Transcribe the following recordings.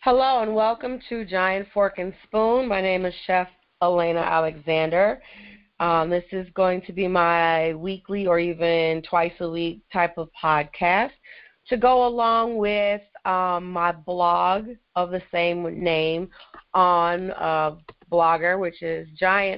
Hello and welcome to Giant Fork and Spoon. My name is Chef Elena Alexander. This is going to be my weekly or even twice a week type of podcast to go along with my blog of the same name on Blogger, which is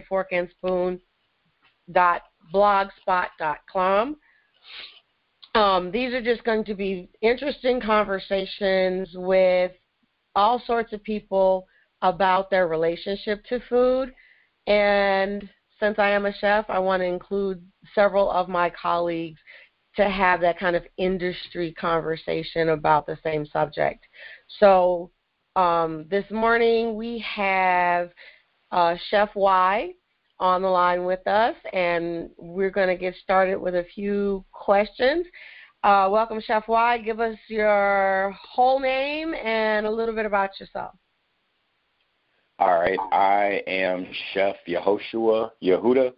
giantforkandspoon.blogspot.com. These are just going to be interesting conversations with all sorts of people about their relationship to food. And since I am a chef, I want to include several of my colleagues to have that kind of industry conversation about the same subject. So this morning we have Chef Y on the line with us, and we're going to get started with a few questions. Welcome, Chef Y. Give us your whole name and a little bit about yourself. All right. I am Chef Yehoshua Yehuda.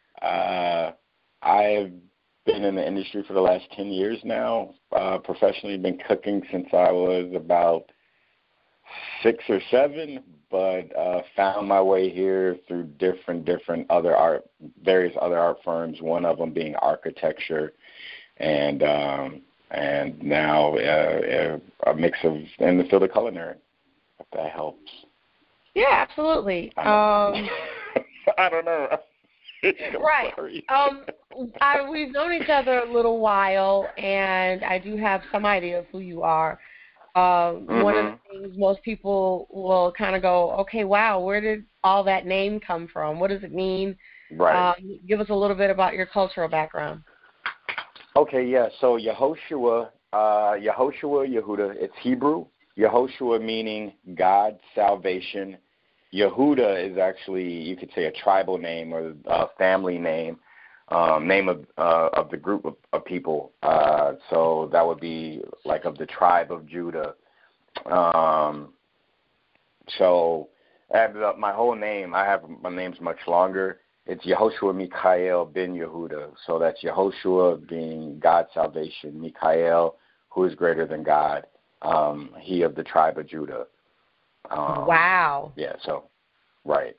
I've been in the industry for the last 10 years now. Professionally been cooking since I was about 6 or 7, but found my way here through various other art firms, one of them being architecture, and now a mix of in the field of culinary, if that helps. Yeah, absolutely. I don't know. Right. We've known each other a little while, and I do have some idea of who you are. One of the things most people will kind of go, okay, wow, where did all that name come from? What does it mean? Right. Give us a little bit about your cultural background. Okay, yeah. So Yehoshua Yehuda, it's Hebrew. Yehoshua meaning God, salvation. Yehuda is actually, you could say, a tribal name or a family name, name of the group of people. So that would be like of the tribe of Judah. So my whole name, my name's much longer. It's Yehoshua Mikael ben Yehuda. So that's Yehoshua being God's salvation, Mikael, who is greater than God, he of the tribe of Judah. Wow. Yeah, so, right.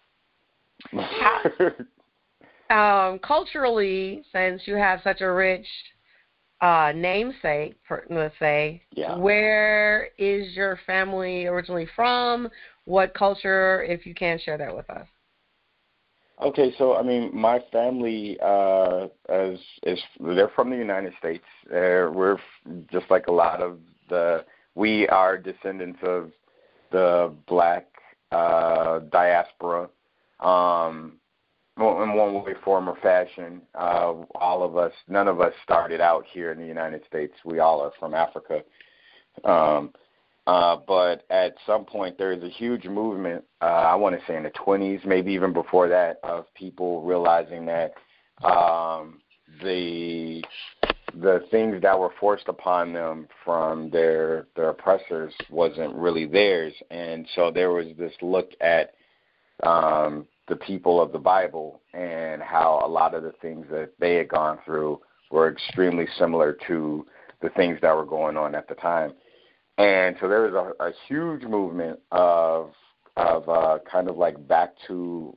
Culturally, since you have such a rich namesake, let's say, yeah. Where is your family originally from? What culture, if you can share that with us? Okay, so I mean, my family they're from the United States. We're just like a lot of we are descendants of the black diaspora. In one way, form, or fashion, all of us, none of us started out here in the United States. We all are from Africa. But at some point, there is a huge movement, I want to say in the 20s, maybe even before that, of people realizing that the things that were forced upon them from their oppressors wasn't really theirs. And so there was this look at the people of the Bible and how a lot of the things that they had gone through were extremely similar to the things that were going on at the time. And so there was a huge movement of kind of like back to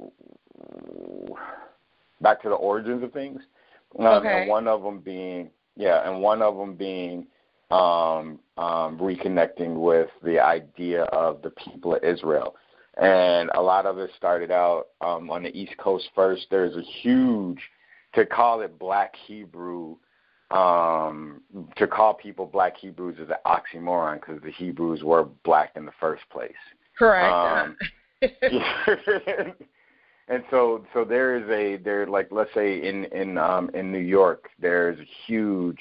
the origins of things. Okay. And one of them being reconnecting with the idea of the people of Israel. And a lot of it started out on the East Coast first. There's a huge, to call it Black Hebrew, to call people Black Hebrews is an oxymoron because the Hebrews were black in the first place. Correct. And so there like, let's say in New York, there's a huge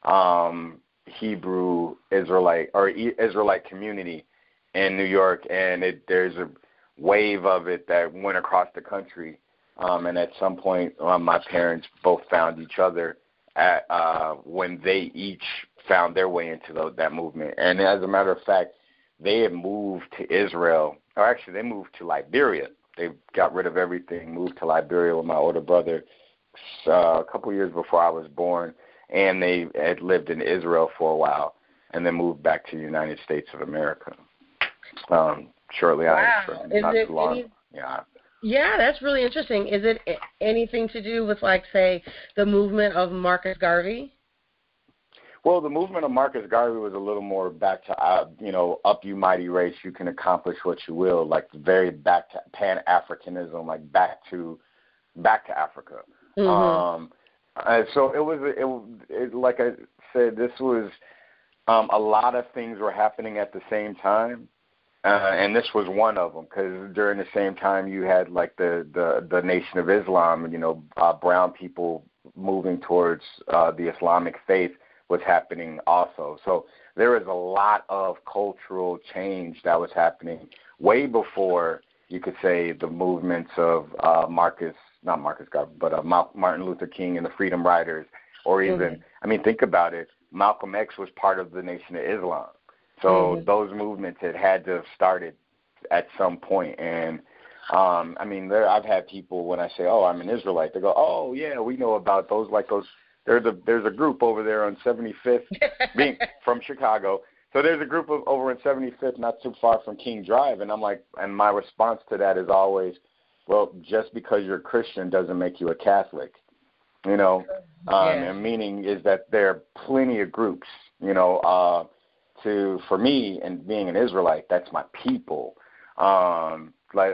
Hebrew Israelite community in New York, and there's a wave of it that went across the country. And at some point, my parents both found each other when they each found their way into that movement. And as a matter of fact, they had moved to Israel, or actually they moved to Liberia. They got rid of everything, moved to Liberia with my older brother a couple years before I was born, and they had lived in Israel for a while and then moved back to the United States of America. Shortly Wow. after, Is not it too long. any? Yeah. Yeah, that's really interesting. Is it anything to do with, like, say, the movement of Marcus Garvey? Well, the movement of Marcus Garvey was a little more back to, up you mighty race, you can accomplish what you will, like very back to Pan-Africanism, like back to Africa. Mm-hmm. So it like I said, this was a lot of things were happening at the same time. And this was one of them, because during the same time you had like the Nation of Islam, brown people moving towards the Islamic faith was happening also. So there was a lot of cultural change that was happening way before, you could say, the movements of Martin Luther King and the Freedom Riders, or even, think about it, Malcolm X was part of the Nation of Islam. So those movements had to have started at some point. And, I've had people, when I say, oh, I'm an Israelite, they go, oh, yeah, we know about those, there's a group over there on 75th, being from Chicago. So there's a group over on 75th, not too far from King Drive. And I'm like, and my response to that is always, well, just because you're a Christian doesn't make you a Catholic, and meaning is that there are plenty of groups, for me, and being an Israelite, that's my people. And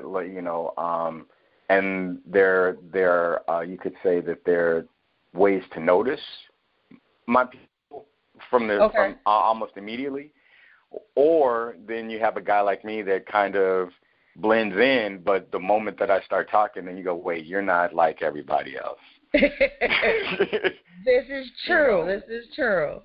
there you could say that there are ways to notice my people from almost immediately, or then you have a guy like me that kind of blends in, but the moment that I start talking, then you go, wait, you're not like everybody else. This is true. This is true.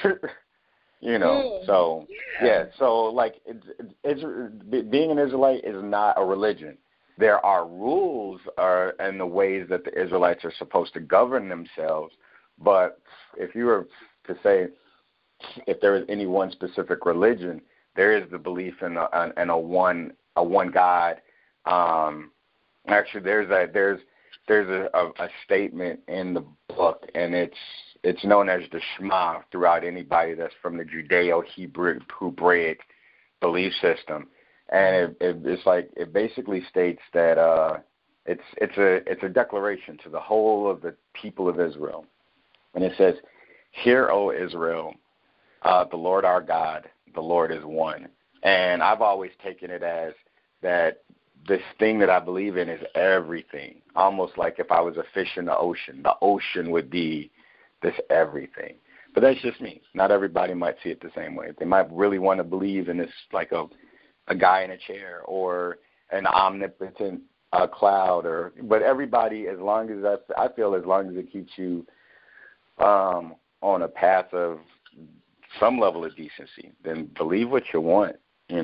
So like being an Israelite is not a religion. There are rules and the ways that the Israelites are supposed to govern themselves. But if you were to say if there is any one specific religion, there is the belief in a one God. Actually, there's a statement in the book, and it's known as the Shema throughout anybody that's from the Judeo-Hebraic belief system. And it basically states that it's a declaration to the whole of the people of Israel. And it says, "Hear, O Israel, the Lord our God, the Lord is one." And I've always taken it as that this thing that I believe in is everything. Almost like if I was a fish in the ocean would be this everything. But that's just me. Not everybody might see it the same way. They might really want to believe in this, like a guy in a chair or an omnipotent cloud. But everybody, as long as I feel, as long as it keeps you on a path of some level of decency, then believe what you want.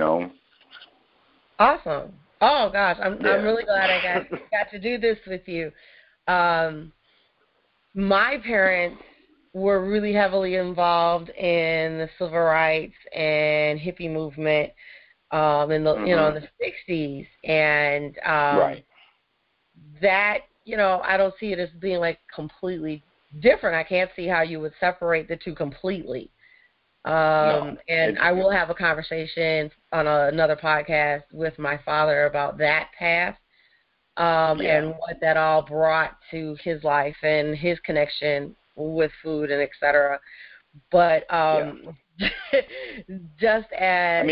Awesome. Oh gosh, I'm really glad I got to do this with you. My parents were really heavily involved in the civil rights and hippie movement in the in the 60s, and that I don't see it as being like completely different. I can't see how you would separate the two completely. And I will have a conversation on another podcast with my father about that path and what that all brought to his life and his connection with food and et cetera. But just as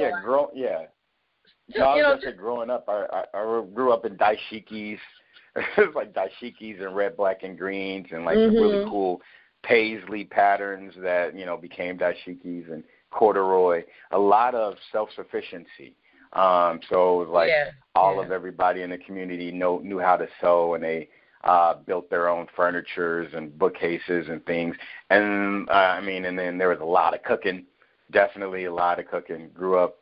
growing up, I grew up in dashikis. It's like dashikis and red, black, and greens, and like the really cool paisley patterns that became dashikis and corduroy. A lot of self-sufficiency. So it was like all of everybody in the community knew how to sew, and they built their own furnitures and bookcases and things. And and then there was a lot of cooking. Definitely a lot of cooking. Grew up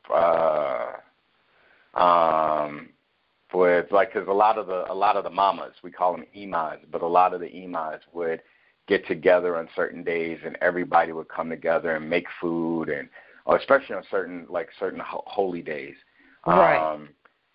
with because a lot of the mamas, we call them imas, but a lot of the imas would get together on certain days, and everybody would come together and make food, and especially on certain holy days, and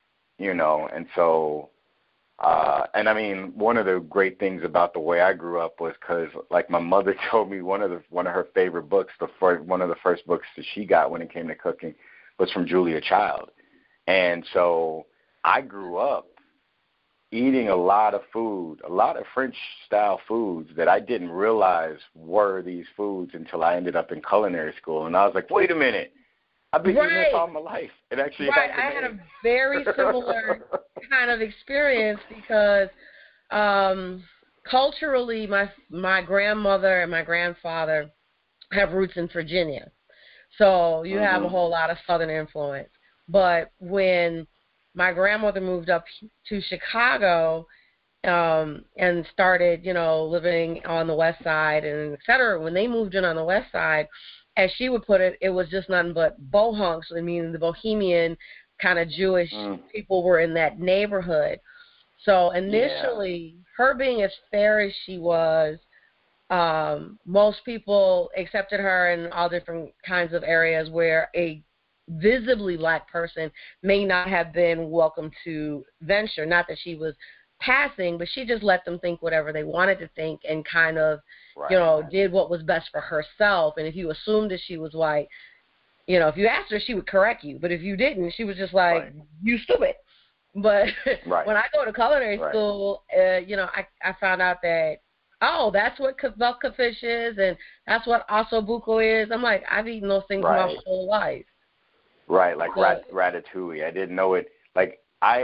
so one of the great things about the way I grew up was because my mother told me one of her favorite books, one of the first books that she got when it came to cooking, was from Julia Child. And so I grew up eating a lot of food, a lot of French-style foods that I didn't realize were these foods until I ended up in culinary school. And I was like, wait a minute, I've been eating this all my life. It actually I had a very similar kind of experience because culturally, my grandmother and my grandfather have roots in Virginia. So you have a whole lot of Southern influence. But when my grandmother moved up to Chicago and started, living on the West Side and et cetera, when they moved in on the West Side, as she would put it, it was just nothing but bohunks. I mean, the bohemian kind of Jewish people were in that neighborhood. So initially, her being as fair as she was, most people accepted her in all different kinds of areas where a visibly black person may not have been welcome to venture. Not that she was passing, but she just let them think whatever they wanted to think and kind of, did what was best for herself. And if you assumed that she was white, if you asked her, she would correct you. But if you didn't, she was just like, you stupid. But when I go to culinary school, I found out that, that's what kebabka fish is, and that's what osso buco is. I'm like, I've eaten those things my whole life. Right, like ratatouille. I didn't know it. Like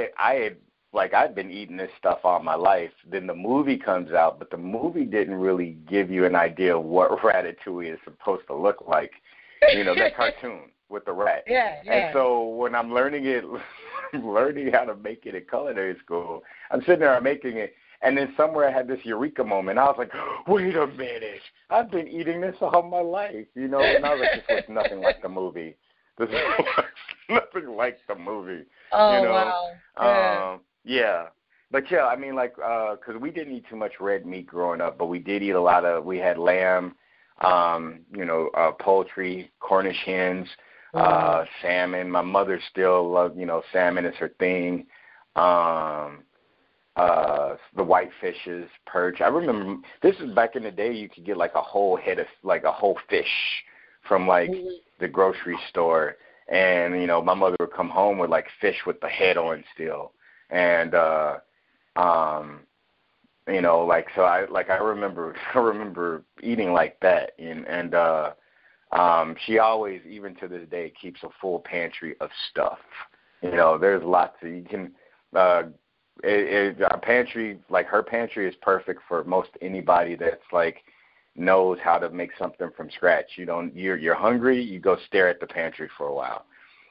I'd been eating this stuff all my life. Then the movie comes out, but the movie didn't really give you an idea of what ratatouille is supposed to look like. That cartoon with the rat. Yeah. And so when I'm learning how to make it at culinary school, I'm sitting there, I'm making it, and then somewhere I had this eureka moment. I was like, wait a minute, I've been eating this all my life, And I was like, this was nothing like the movie. This was nothing like the movie. Oh, wow. Yeah. But, yeah, I mean, because we didn't eat too much red meat growing up, but we did eat a lot of, we had lamb, poultry, Cornish hens, salmon. My mother still loved, salmon is her thing. The white fishes, perch. I remember this is back in the day. You could get like a whole head of a whole fish from the grocery store, and my mother would come home with fish with the head on still, and so I remember eating like that, and she always, even to this day, keeps a full pantry of stuff. There's lots of, you can. Our pantry, her pantry is perfect for most anybody that's knows how to make something from scratch. You're hungry, you go stare at the pantry for a while.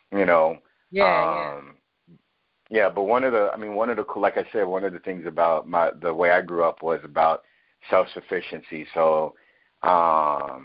Yeah, but one of the like I said, one of the things about the way I grew up was about self-sufficiency. So God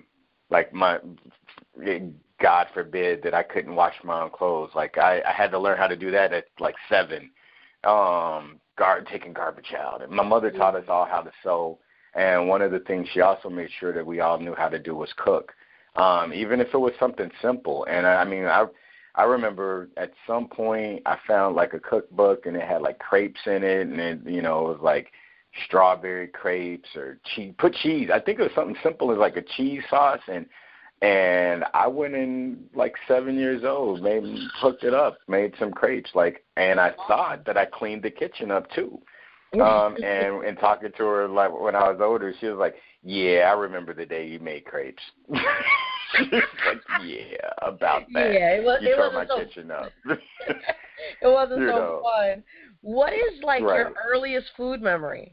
forbid that I couldn't wash my own clothes. I had to learn how to do that at 7. Taking garbage out. And my mother taught us all how to sew. And one of the things she also made sure that we all knew how to do was cook, even if it was something simple. And I remember at some point I found a cookbook, and it had crepes in it, and it, it was strawberry crepes or cheese. Put cheese. I think it was something simple as a cheese sauce, and I went in 7 years old, hooked it up, made some crepes, and I thought that I cleaned the kitchen up too. And talking to her when I was older, she was like, "Yeah, I remember the day you made crepes." She was like, "Yeah, about that." Yeah, you tore my kitchen up. It wasn't so fun. What is your earliest food memory?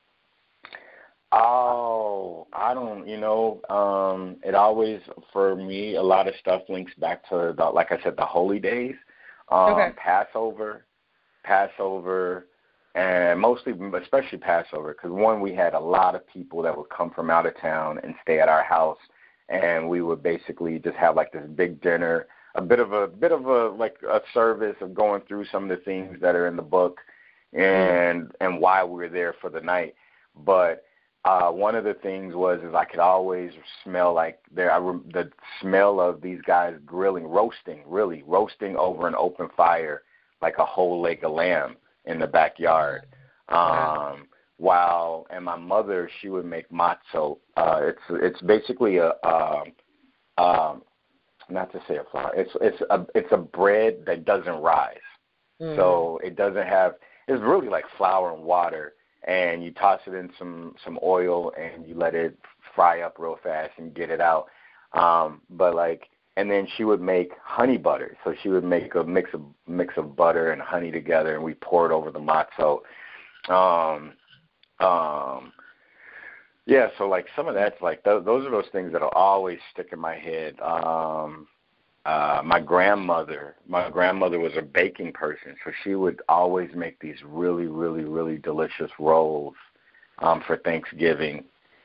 Oh, I don't, it always, for me, a lot of stuff links back to, like I said, the holy days, Passover, and especially Passover, because one, we had a lot of people that would come from out of town and stay at our house, and we would basically just have this big dinner, a bit of a a service of going through some of the things that are in the book, and why we were there for the night, but. One of the things is I could always smell the smell of these guys roasting over an open fire, a whole leg of lamb in the backyard. And my mother, she would make matzo. It's basically a not to say a flour. It's a bread that doesn't rise. Mm. So it doesn't have. It's really like flour and water, and you toss it in some oil and you let it fry up real fast and get it out. But like, and then she would make honey butter. So she would make a mix of butter and honey together, and we pour it over the matzo. Yeah, so like some of that's like those are those things that'll always stick in my head. My grandmother was a baking person, so she would always make these really, really, really delicious rolls for Thanksgiving.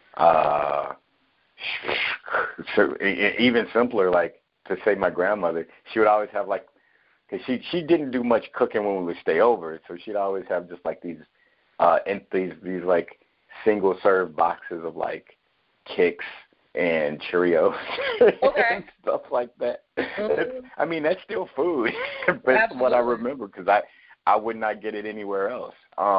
So even simpler, like to say my grandmother, she would always have like, cause she didn't do much cooking when we would stay over, so she'd always have just like these like single serve boxes of like Kix and Cheerios and stuff like that. Mm-hmm. I mean, that's still food, but it's what I remember because I would not get it anywhere else.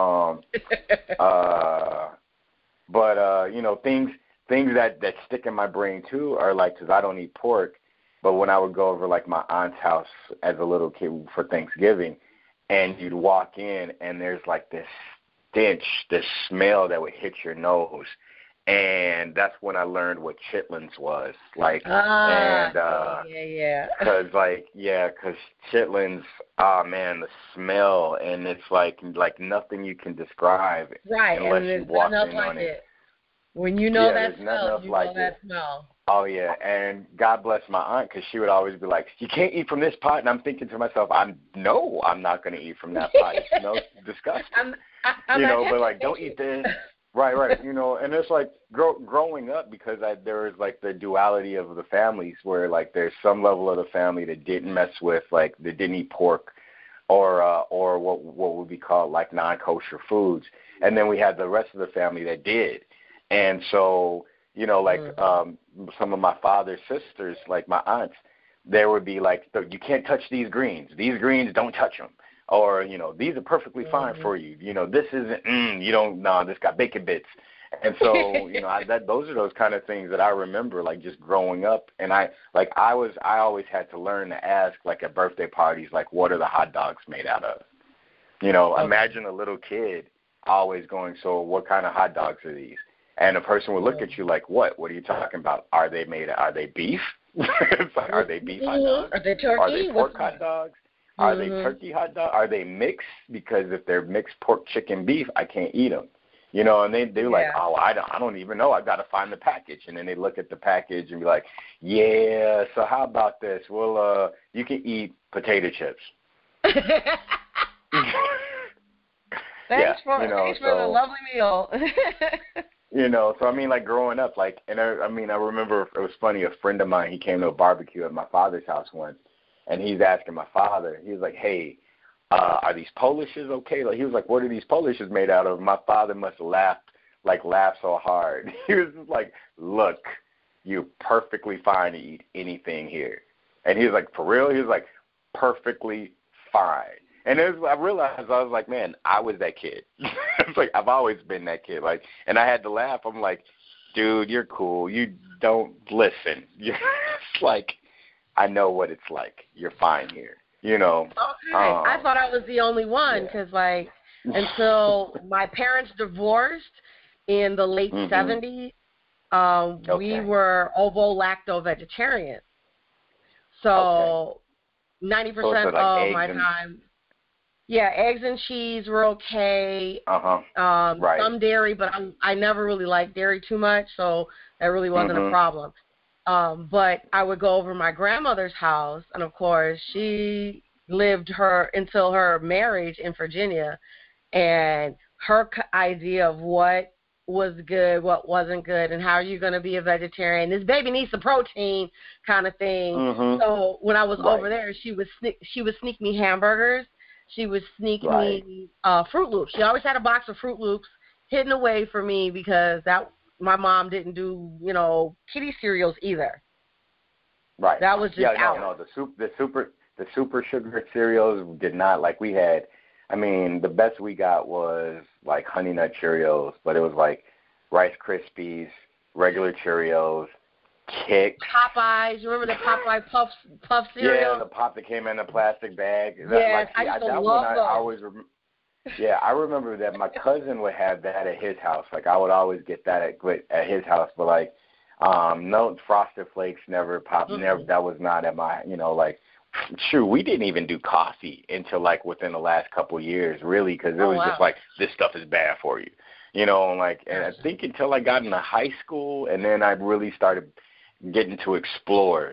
But you know, things that stick in my brain too are like, because I don't eat pork, but when I would go over like my aunt's house as a little kid for Thanksgiving, and you'd walk in and there's like this stench, this smell that would hit your nose. And that's when I learned what chitlins was like. Because chitlins, man, the smell, and it's like nothing you can describe unless you walk in on it. When you know that smell, you know that smell. Oh, yeah, and God bless my aunt, because she would always be like, you can't eat from this pot, and I'm thinking to myself, I'm not going to eat from that pot. It smells disgusting. I'm but like, don't eat this. Right. You know, and it's like growing up, because there was like the duality of the families where like there's some level of the family that didn't mess with, like, that didn't eat pork or what would be called like non-kosher foods. And then we had the rest of the family that did. And so, you know, like some of my father's sisters, like my aunts, there would be like, you can't touch these greens. These greens, don't touch them. Or, you know, these are perfectly fine for you. You know, this isn't, this got bacon bits. And so, you know, those are those kind of things that I remember, like, just growing up. And I always had to learn to ask, like, at birthday parties, like, what are the hot dogs made out of? You know, imagine a little kid always going, so what kind of hot dogs are these? And a person would look at you like, what? What are you talking about? Are they beef? It's like, are they beef hot dogs? Are they turkey? Are they pork hot dogs? Are they turkey hot dogs? Are they mixed? Because if they're mixed pork, chicken, beef, I can't eat them. You know, and they're like, oh, I don't even know. I've got to find the package. And then they look at the package and be like, yeah, so how about this? Well, you can eat potato chips. Thanks for the lovely meal. You know, so I mean, like growing up, like, and I remember it was funny. A friend of mine, he came to a barbecue at my father's house once, and he's asking my father. He was like, "Hey, are these Polishes okay?" Like, he was like, "What are these Polishes made out of?" My father must have laughed so hard. He was just like, "Look, you're perfectly fine to eat anything here," and he was like, "For real?" He was like, "Perfectly fine." And I realized, I was like, man, I was that kid. It's like, I've always been that kid. Like, and I had to laugh. I'm like, dude, you're cool. You don't listen. It's like, I know what it's like. You're fine here. You know. Okay. I thought I was the only one because, like, until my parents divorced in the late 70s, we were ovo-lacto vegetarian. So 90% of my time. Yeah, eggs and cheese were okay. Some dairy, but I never really liked dairy too much, so that really wasn't a problem. But I would go over my grandmother's house, and of course, she lived until her marriage in Virginia, and her idea of what was good, what wasn't good, and how are you going to be a vegetarian? This baby needs some protein, kind of thing. So when I was over there, she would sneak me hamburgers. She would sneak me Fruit Loops. She always had a box of Fruit Loops hidden away for me because my mom didn't do, kiddie cereals either. Right. That was just out. No. The super sugar cereals did not, like, we had. I mean, the best we got was like Honey Nut Cheerios, but it was like Rice Krispies, regular Cheerios, Kix. Popeyes. Remember the Popeye puff cereal? Yeah, the pop that came in a plastic bag. Yes, I used to love those. I remember that my cousin would have that at his house. Like I would always get that at his house, but like no Frosted Flakes never popped. Never, that was not at my, like, shoot, we didn't even do coffee until like within the last couple of years, really, because it was just like, this stuff is bad for you, and I think until I got into high school, and then I really started getting to explore,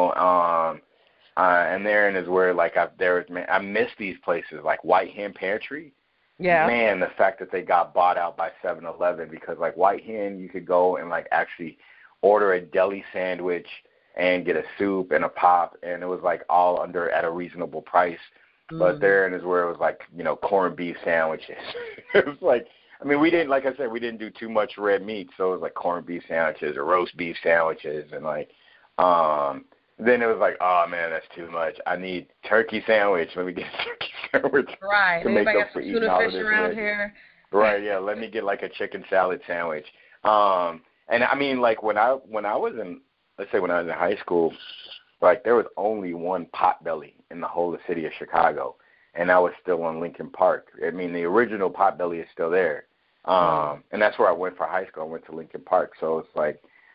and therein is where like I miss these places like White Hen Pantry. Yeah. Man, the fact that they got bought out by 7-Eleven, because like White Hen, you could go and like actually order a deli sandwich and get a soup and a pop, and it was like all at a reasonable price. But therein is where it was like, corned beef sandwiches. It was like, we didn't, like I said, we didn't do too much red meat, so it was like corned beef sandwiches or roast beef sandwiches, and like, then it was like, oh man, that's too much. I need turkey sandwich. Let me get a turkey sandwich. Right. To make make up up for some eating all tuna of fish this around red. here. Right. Yeah. Let me get like a chicken salad sandwich. And like when I was in, let's say when I was in high school, like there was only one Potbelly in the whole of the city of Chicago, and that was still on Lincoln Park. The original Potbelly is still there. And that's where I went for high school. I went to Lincoln Park. So it's like,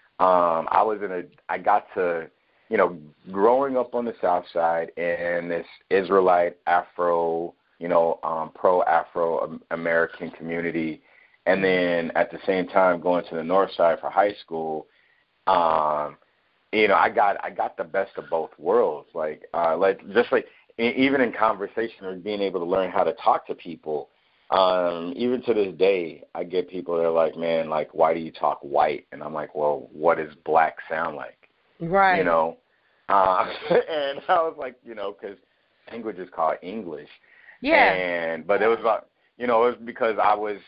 I got to, growing up on the South Side in this Israelite Afro, pro-Afro American community, and then at the same time going to the North Side for high school, I got the best of both worlds. Even in conversation or being able to learn how to talk to people. Even to this day, I get people that are like, man, like, why do you talk white? And I'm like, well, what does black sound like? Right. And I was like, because language is called English. Yeah. But it was about, it was because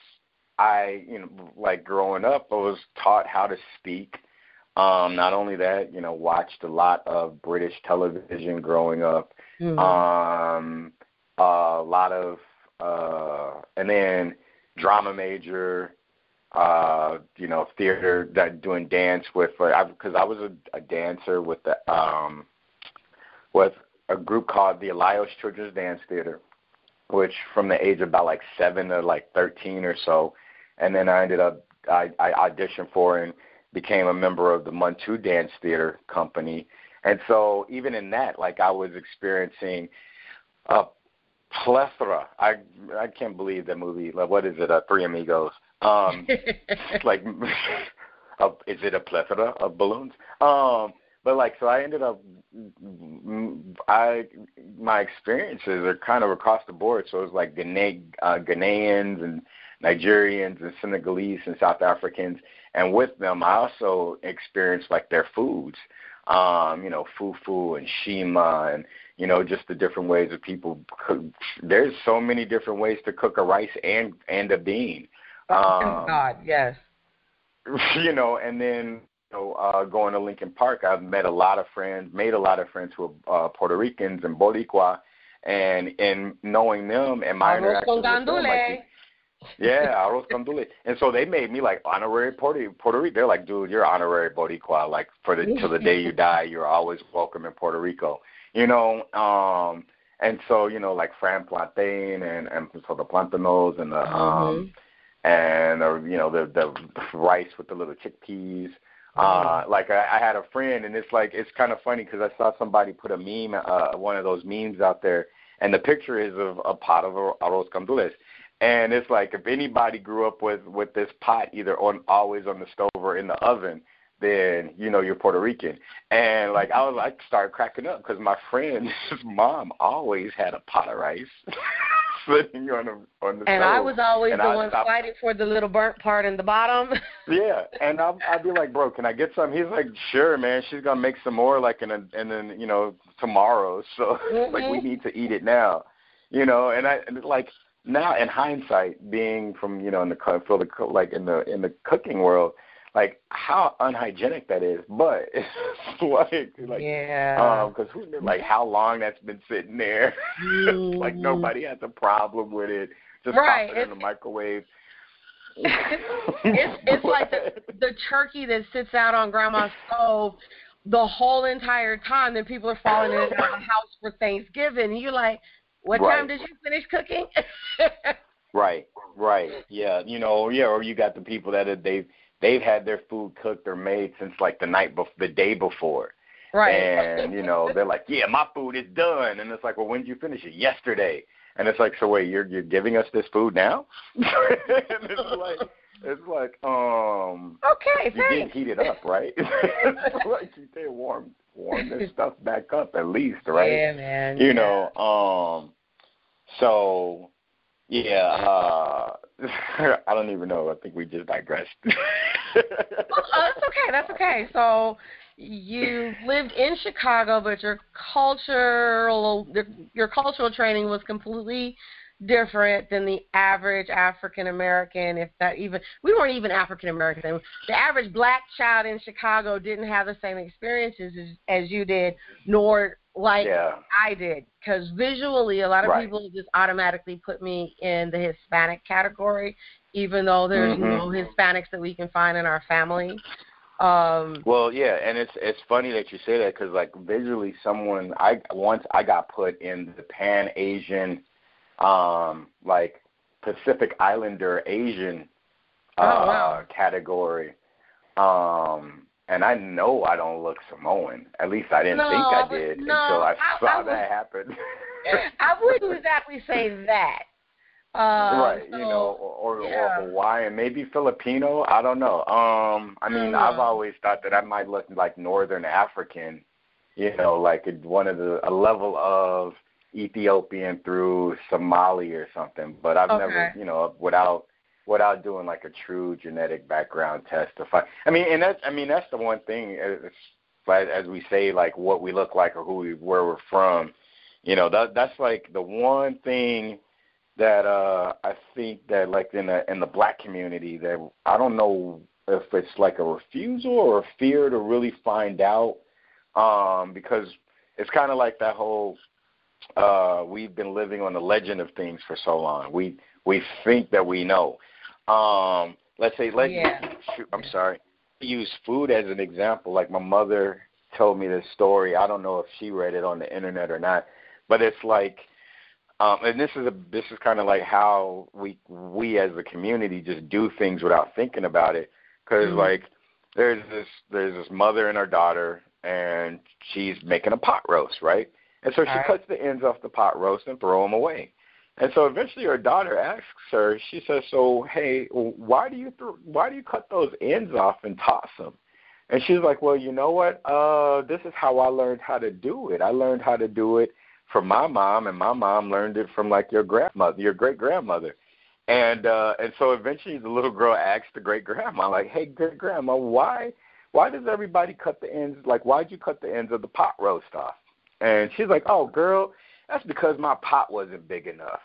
like growing up, I was taught how to speak. Not only that, watched a lot of British television growing up. A lot of, and then drama major, theater, that doing dance because I was a dancer with a group called the Elias Children's Dance Theater, which from the age of about like 7 to like 13 or so, and then I auditioned for and became a member of the Montu Dance Theater Company, and so even in that, like I was experiencing a plethora. I can't believe that movie. Like, what is it? Three Amigos. Like, is it a plethora of balloons? But like, so I ended up, my experiences are kind of across the board. So it was like Ghanaians and Nigerians and Senegalese and South Africans, and with them, I also experienced like their foods, fufu and shima and, just the different ways that people cook. There's so many different ways to cook a rice and a bean. God, yes. And then going to Lincoln Park, I've made a lot of friends who are Puerto Ricans and Boricua, and knowing them and my interactions with them, like, yeah, arroz con dule. And so they made me like honorary Puerto Rico. They're like, dude, you're honorary Boricua. Like till the day you die, you're always welcome in Puerto Rico. And so, like Fran Plantain and so the plantanos and the the rice with the little chickpeas. Like I had a friend, and it's kind of funny because I saw somebody put a meme, one of those memes out there, and the picture is of a pot of arroz con dulce. And it's like, if anybody grew up with this pot either always on the stove or in the oven, then you're Puerto Rican. And like I started cracking up because my friend's mom always had a pot of rice sitting on the stove. And I was always the one fighting for the little burnt part in the bottom. Yeah, and I'd be like, bro, can I get some? He's like, sure, man. She's gonna make some more like and then tomorrow. So like we need to eat it now, and like. Now, in hindsight, being from in the cooking world, like how unhygienic that is, but it's like yeah, because who knew like how long that's been sitting there? Like nobody has a problem with it. Just pop it in the microwave. it's like the turkey that sits out on grandma's stove the whole entire time. Then people are falling in and out of the house for Thanksgiving. And you're like, what time did you finish cooking? Right. Yeah, or you got the people that they've had their food cooked or made since like the day before. Right. And, they're like, yeah, my food is done. And it's like, well, when did you finish it? Yesterday. And it's like, so wait, you're giving us this food now? And it's like, okay, you did heat it up, right? It's like you did warm this stuff back up at least, right? Yeah, man. So yeah, I don't even know. I think we just digressed. That's okay. So you lived in Chicago, but your cultural training was completely different than the average African American. If that even, we weren't even African American. The average black child in Chicago didn't have the same experiences as you did, nor I did, because visually a lot of people just automatically put me in the Hispanic category, even though there's no Hispanics that we can find in our family. Well, yeah, and it's funny that you say that, because like visually, once I got put in the Pan Asian, like Pacific Islander Asian category, and I know I don't look Samoan. At least I didn't think I did until I saw that happen. I wouldn't exactly say that. Right, or Hawaiian, maybe Filipino. I don't know. I mean, I've always thought that I might look like Northern African, like a level of Ethiopian through Somali or something. But I've never, without doing like a true genetic background test to find. That's the one thing. As we say, like what we look like or where we're from, that's like the one thing that I think that like in the black community that I don't know if it's like a refusal or a fear to really find out, because it's kind of like that whole we've been living on the legend of things for so long. We think that we know. Let's use food as an example. Like my mother told me this story. I don't know if she read it on the internet or not, but it's like. And this is kind of like how we as a community just do things without thinking about it, because like there's this mother and her daughter, and she's making a pot roast, right? And so she cuts the ends off the pot roast and throw them away. And so eventually her daughter asks her, she says, "So hey, why do you cut those ends off and toss them?" And she's like, "Well, you know what? This is how I learned how to do it. I learned how to do it from my mom, and my mom learned it from like your grandmother, your great grandmother." And so eventually the little girl asked the great grandma, like, "Hey, great grandma, why does everybody cut the ends? Like, why'd you cut the ends of the pot roast off?" And she's like, "Oh, girl, that's because my pot wasn't big enough."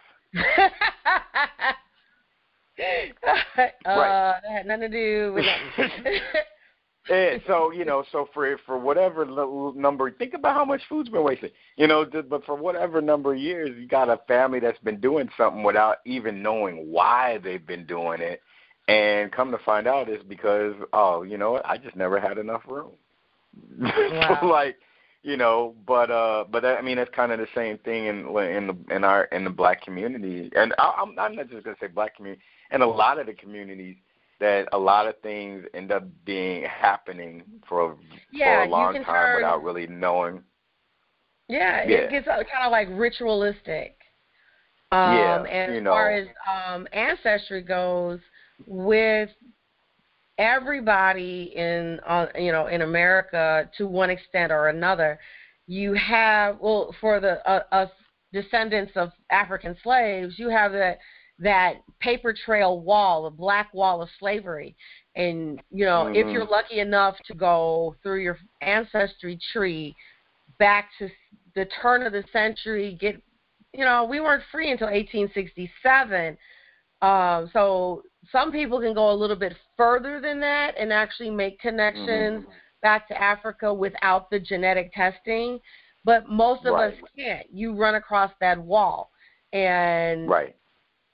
That had nothing to do with that. And so for whatever number, think about how much food's been wasted. But for whatever number of years, you got a family that's been doing something without even knowing why they've been doing it, and come to find out it's because, you know what, I just never had enough room. Wow. So but I mean, it's kind of the same thing in the black community, and I'm not just gonna say black community, and a lot of the communities. That a lot of things end up happening for a long time without really knowing. Yeah, it gets kind of like ritualistic. And as far as ancestry goes, with everybody in America to one extent or another, you have for the us descendants of African slaves, you have that paper trail wall, a black wall of slavery. And, if you're lucky enough to go through your ancestry tree back to the turn of the century, we weren't free until 1867. So some people can go a little bit further than that and actually make connections back to Africa without the genetic testing. But most of us can't. You run across that wall. And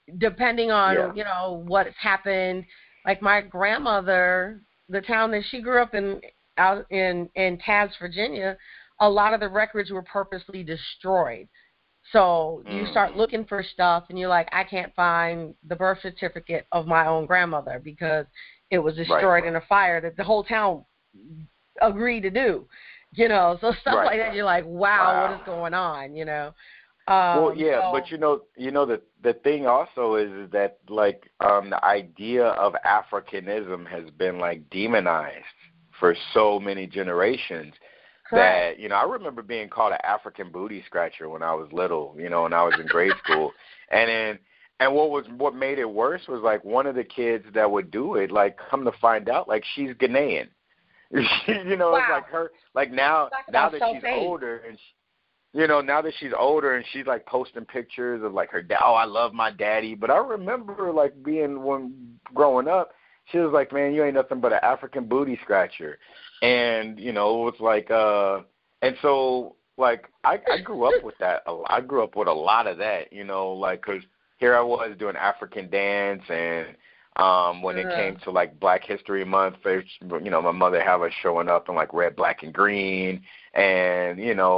depending on, what's happened. Like my grandmother, the town that she grew up in, out in Taz, Virginia, a lot of the records were purposely destroyed. So you start looking for stuff, and you're like, I can't find the birth certificate of my own grandmother because it was destroyed in a fire that the whole town agreed to do. So stuff like that, you're like, wow, what is going on? Well, yeah, but the thing also is that like the idea of Africanism has been like demonized for so many generations. Correct. That I remember being called an African booty scratcher when I was little, when I was in grade school, and what made it worse was like one of the kids that would do it, like come to find out, like she's Ghanaian. Wow. It's like her, like now that she's older and now that she's older and she's like posting pictures of like her dad. Oh, I love my daddy. But I remember like growing up, she was like, man, you ain't nothing but an African booty scratcher. And, it was like, and so like I grew up with that. I grew up with a lot of that, like, cause here I was doing African dance and, when it came to like Black History Month, my mother had us showing up in like red, black, and green, and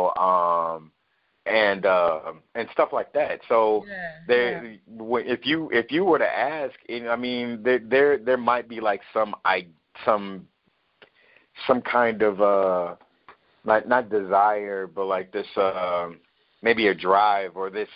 and stuff like that. So if you were to ask, I mean, there might be like some kind of not desire, but like this maybe a drive or this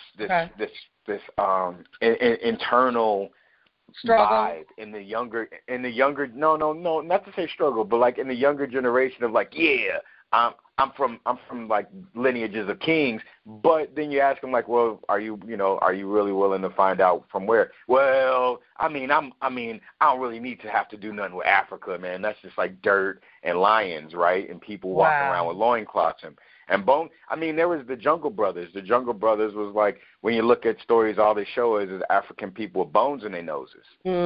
internal struggle vibe in the younger no, not to say struggle, but like in the younger generation of like, I'm from like lineages of kings, but then you ask them like, well, are you really willing to find out from where? Well, I don't really need to have to do nothing with Africa, man. That's just like dirt and lions, right? And people walking around with loincloths and bone. I mean, there was the Jungle Brothers. The Jungle Brothers was like, when you look at stories, all they show is African people with bones in their noses,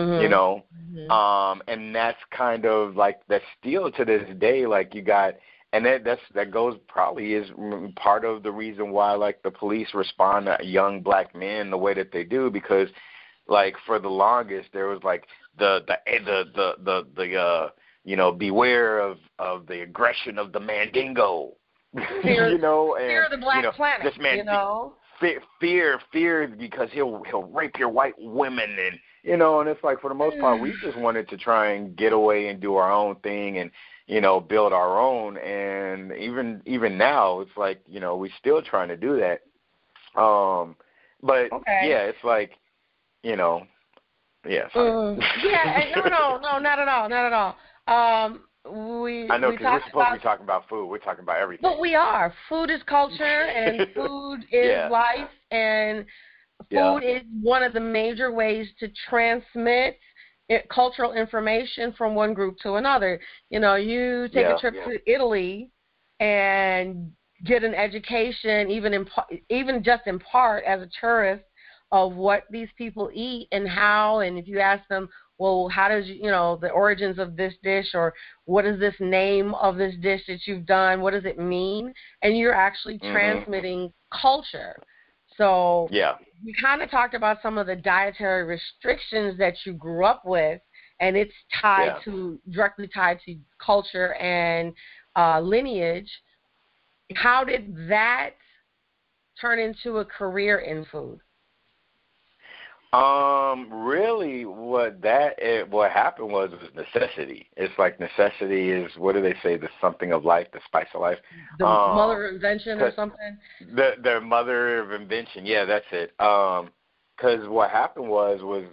and that's kind of like, that's still to this day, like you got, and that goes probably is part of the reason why like the police respond to young black men the way that they do, because like for the longest there was like the beware of the aggression of the Mandingo. Fear of the Black Planet, this man, fear because he'll rape your white women, and and it's like for the most part we just wanted to try and get away and do our own thing and build our own, and even now it's like we still trying to do that, but it's like no, not at all. I know, because we're supposed to be talking about food. We're talking about everything. But we are. Food is culture, and food is life, and food is one of the major ways to transmit cultural information from one group to another. You take a trip to Italy and get an education, even just in part as a tourist, of what these people eat and how, and if you ask them, well, how does the origins of this dish, or what is this name of this dish that you've done? What does it mean? And you're actually transmitting culture. So we kind of talked about some of the dietary restrictions that you grew up with, and it's directly tied to culture and lineage. How did that turn into a career in food? Really, what happened was necessity. It's like necessity is, what do they say? The something of life, the spice of life. The mother of invention or something. The mother of invention. Yeah, that's it. Because what happened was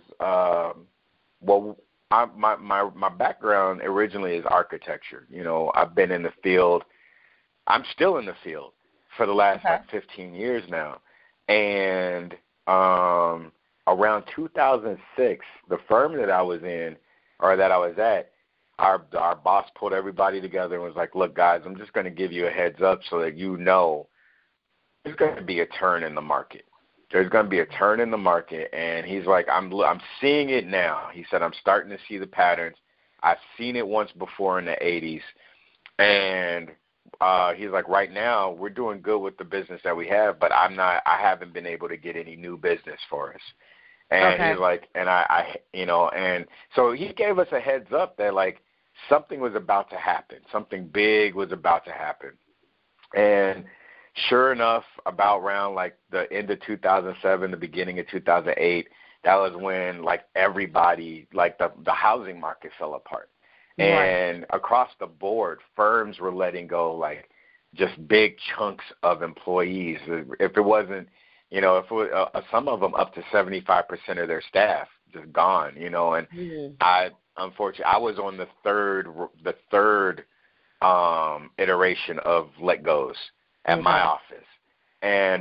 my background originally is architecture. I've been in the field. I'm still in the field for the last 15 years now, and around 2006, the firm that I was in, or that I was at, our boss pulled everybody together and was like, look, guys, I'm just going to give you a heads up so that there's going to be a turn in the market. There's going to be a turn in the market. And he's like, I'm seeing it now. He said, I'm starting to see the patterns. I've seen it once before in the 80s. And he's like, right now, we're doing good with the business that we have, but I haven't been able to get any new business for us. And he's like, and I, you know, and so he gave us a heads up that like something was about to happen, something big was about to happen. And sure enough, about around like the end of 2007, the beginning of 2008, that was when like everybody, like the housing market fell apart. And across the board, firms were letting go like just big chunks of employees. If it wasn't, you know, if it was, some of them up to 75% of their staff just gone, you know. And unfortunately, I was on the third iteration of let goes at my office. And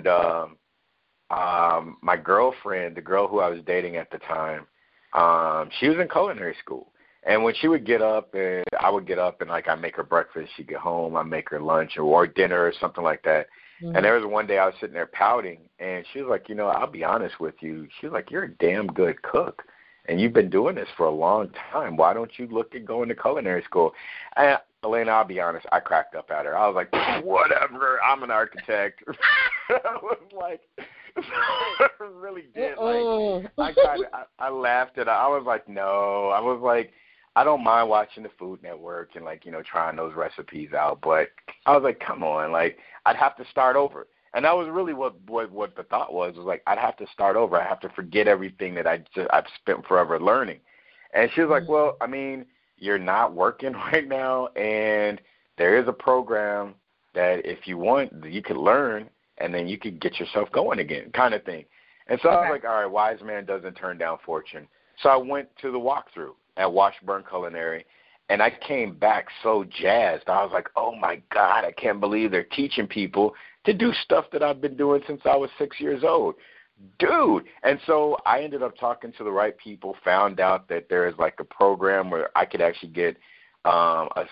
my girlfriend, the girl who I was dating at the time, she was in culinary school. And when she would get up, and I would get up, and like I make her breakfast, she'd get home, I make her lunch or dinner or something like that. And there was one day I was sitting there pouting, and she was like, you know, I'll be honest with you. She was like, you're a damn good cook, and you've been doing this for a long time. Why don't you look at going to culinary school? And Elena, I'll be honest, I cracked up at her. I was like, whatever, I'm an architect. I was like, I really did. Like, I laughed at her. I was like, no. I was like, I don't mind watching the Food Network and, like, you know, trying those recipes out. But I was like, come on. Like, I'd have to start over. And that was really what the thought was like, I'd have to start over. I have to forget everything that I've spent forever learning. And she was like, well, I mean, you're not working right now, and there is a program that if you want, you could learn, and then you could get yourself going again, kind of thing. And so I was like, all right, wise man doesn't turn down fortune. So I went to the walkthrough at Washburn Culinary, and I came back so jazzed. I was like, oh, my God, I can't believe they're teaching people to do stuff that I've been doing since I was 6 years old. Dude. And so I ended up talking to the right people, found out that there is like a program where I could actually get what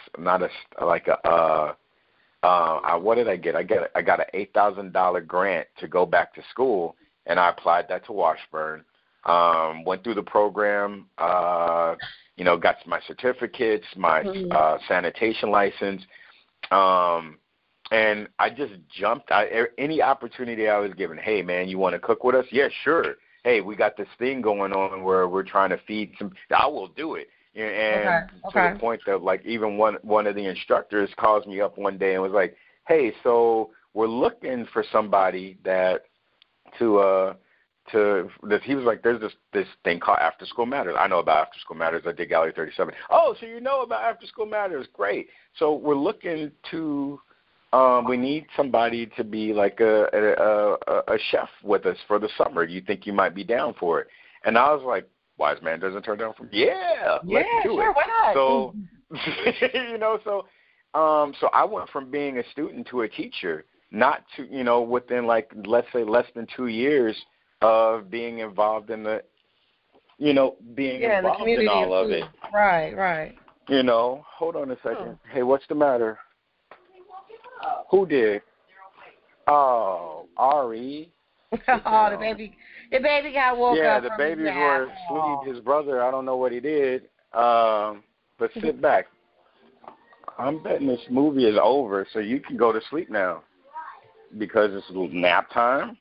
did I get? I got an $8,000 grant to go back to school, and I applied that to Washburn. Went through the program, you know, got my certificates, my sanitation license, and I just jumped. Any opportunity I was given, hey, man, you want to cook with us? Yeah, sure. Hey, we got this thing going on where we're trying to feed some – I will do it. And to the point that, like, even one of the instructors calls me up one day and was like, hey, so we're looking for somebody that he was like, there's this thing called After School Matters. I know about After School Matters. I did Gallery 37. Oh, so you know about After School Matters. Great. So we're looking to we need somebody to be like a chef with us for the summer. Do you think you might be down for it? And I was like, wise man doesn't turn down for let's do it. Why not? So, you know, so I went from being a student to a teacher, not to, you know, within like, let's say less than 2 years of being involved in the, you know, involved in all of it. Right. You know, hold on a second. Hey, what's the matter? Who did? Oh, Ari. Oh, the baby got woke up. Yeah, the babies were asleep. His brother, I don't know what he did. But sit back. I'm betting this movie is over, so you can go to sleep now because it's a little nap time.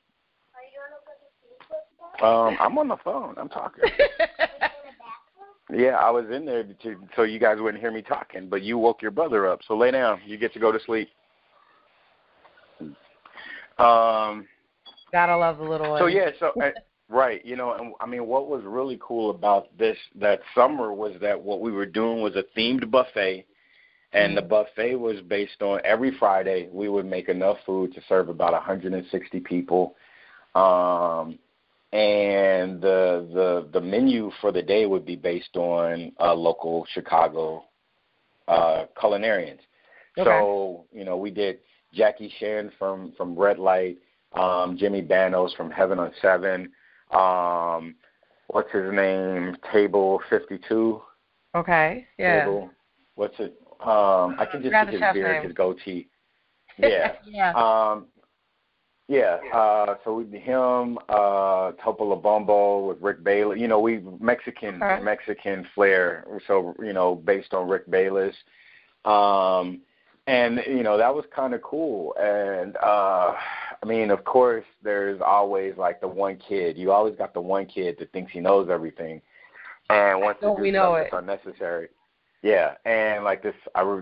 I'm on the phone. I'm talking. Yeah, I was in there so you guys wouldn't hear me talking, but you woke your brother up. So lay down. You get to go to sleep. Gotta love the little one. So yeah, right, you know, and I mean, what was really cool about that summer was that what we were doing was a themed buffet, and the buffet was based on every Friday we would make enough food to serve about 160 people, and the menu for the day would be based on local Chicago culinarians. Okay. So you know, we did Jackie Shan from Red Light. Jimmy Banos from Heaven on 7. What's his name? Table 52. Okay, yeah. Table, what's it? I can just see his beard, his goatee. Yeah. So we'd be him, Topo La Bombo with Rick Bayless. You know, Mexican flair. So, you know, based on Rick Bayless. And, you know, that was kind of cool. And I mean, of course, there's always like the one kid. You always got the one kid that thinks he knows everything, and wants to do something that's unnecessary. Yeah, and like this,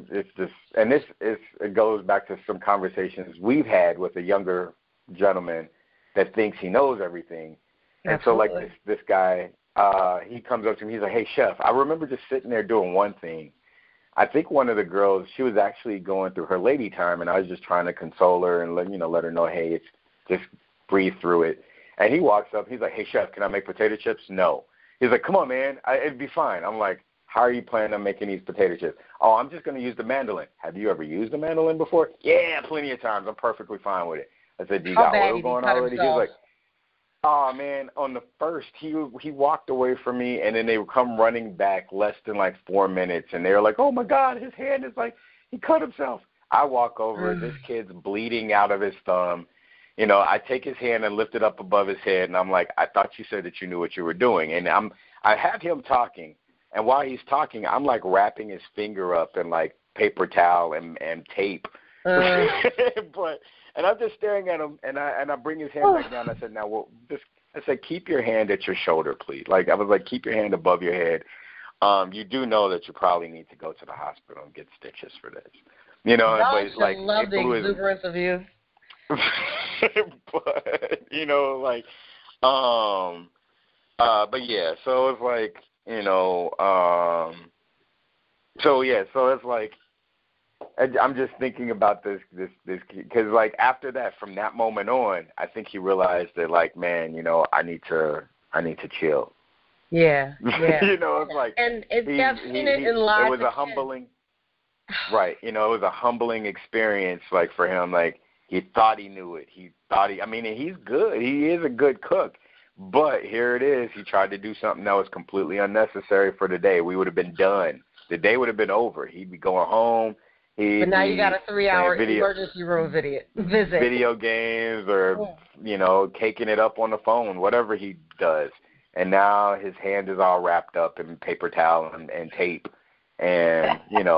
it goes back to some conversations we've had with a younger gentleman that thinks he knows everything, and Absolutely. so like this guy, he comes up to me, he's like, "Hey, chef, I remember just sitting there doing one thing. I think one of the girls, she was actually going through her lady time, and I was just trying to console her and let her know, hey, it's just breathe through it." And he walks up, he's like, "Hey, chef, can I make potato chips?" No. He's like, "Come on, man, it'd be fine." I'm like, "How are you planning on making these potato chips?" "Oh, I'm just going to use the mandolin." "Have you ever used the mandolin before?" "Yeah, plenty of times. I'm perfectly fine with it." I said, "Do you got oil going already?" He was like, "Oh, man, on the first, he walked away from me, and then they would come running back less than like 4 minutes, and they were like, 'Oh, my God, his hand is like, he cut himself.'" I walk over, this kid's bleeding out of his thumb. I take his hand and lift it up above his head, and I'm like, "I thought you said that you knew what you were doing." And I have him talking, and while he's talking, I'm like wrapping his finger up in like paper towel and tape. And I'm just staring at him, and I bring his hand back down. I said, "Now, I said, keep your hand at your shoulder, please." Like, I was like, keep your hand above your head. You do know that you probably need to go to the hospital and get stitches for this. But it's like, love the exuberance of you. But yeah, so it's like, so it's like, I'm just thinking about this because like after that, from that moment on, I think he realized that like, man, I need to chill. Yeah. It's like, and I've seen it in lots. It was a humbling, right? It was a humbling experience, like for him. Like he thought he knew it. He's good. He is a good cook. But here it is. He tried to do something that was completely unnecessary for the day. We would have been done. The day would have been over. He'd be going home. But now you got a 3-hour emergency room visit. Video games or, caking it up on the phone, whatever he does. And now his hand is all wrapped up in paper towel and tape. And,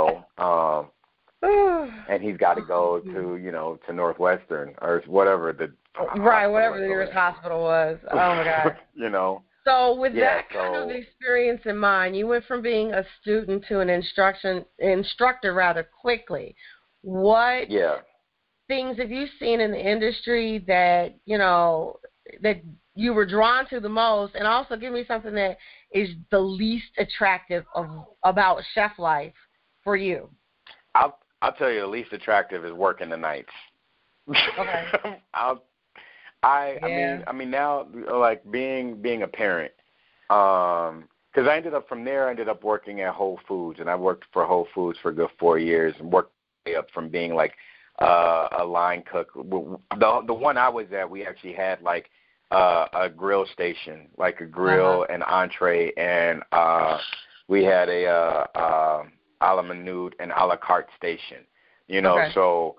and he's got to go to Northwestern or whatever whatever the nearest hospital was. Oh, my God. So with that kind of experience in mind, you went from being a student to an instructor rather quickly. What things have you seen in the industry that, that you were drawn to the most? And also give me something that is the least attractive about chef life for you. I'll tell you, the least attractive is working the nights. Okay. I mean now, like being a parent, because I ended up working at Whole Foods, and I worked for Whole Foods for a good 4 years, and worked way up from being like a line cook. The one I was at, we actually had like a grill station, like a grill and entree, and we had a a la minute and a la carte station. So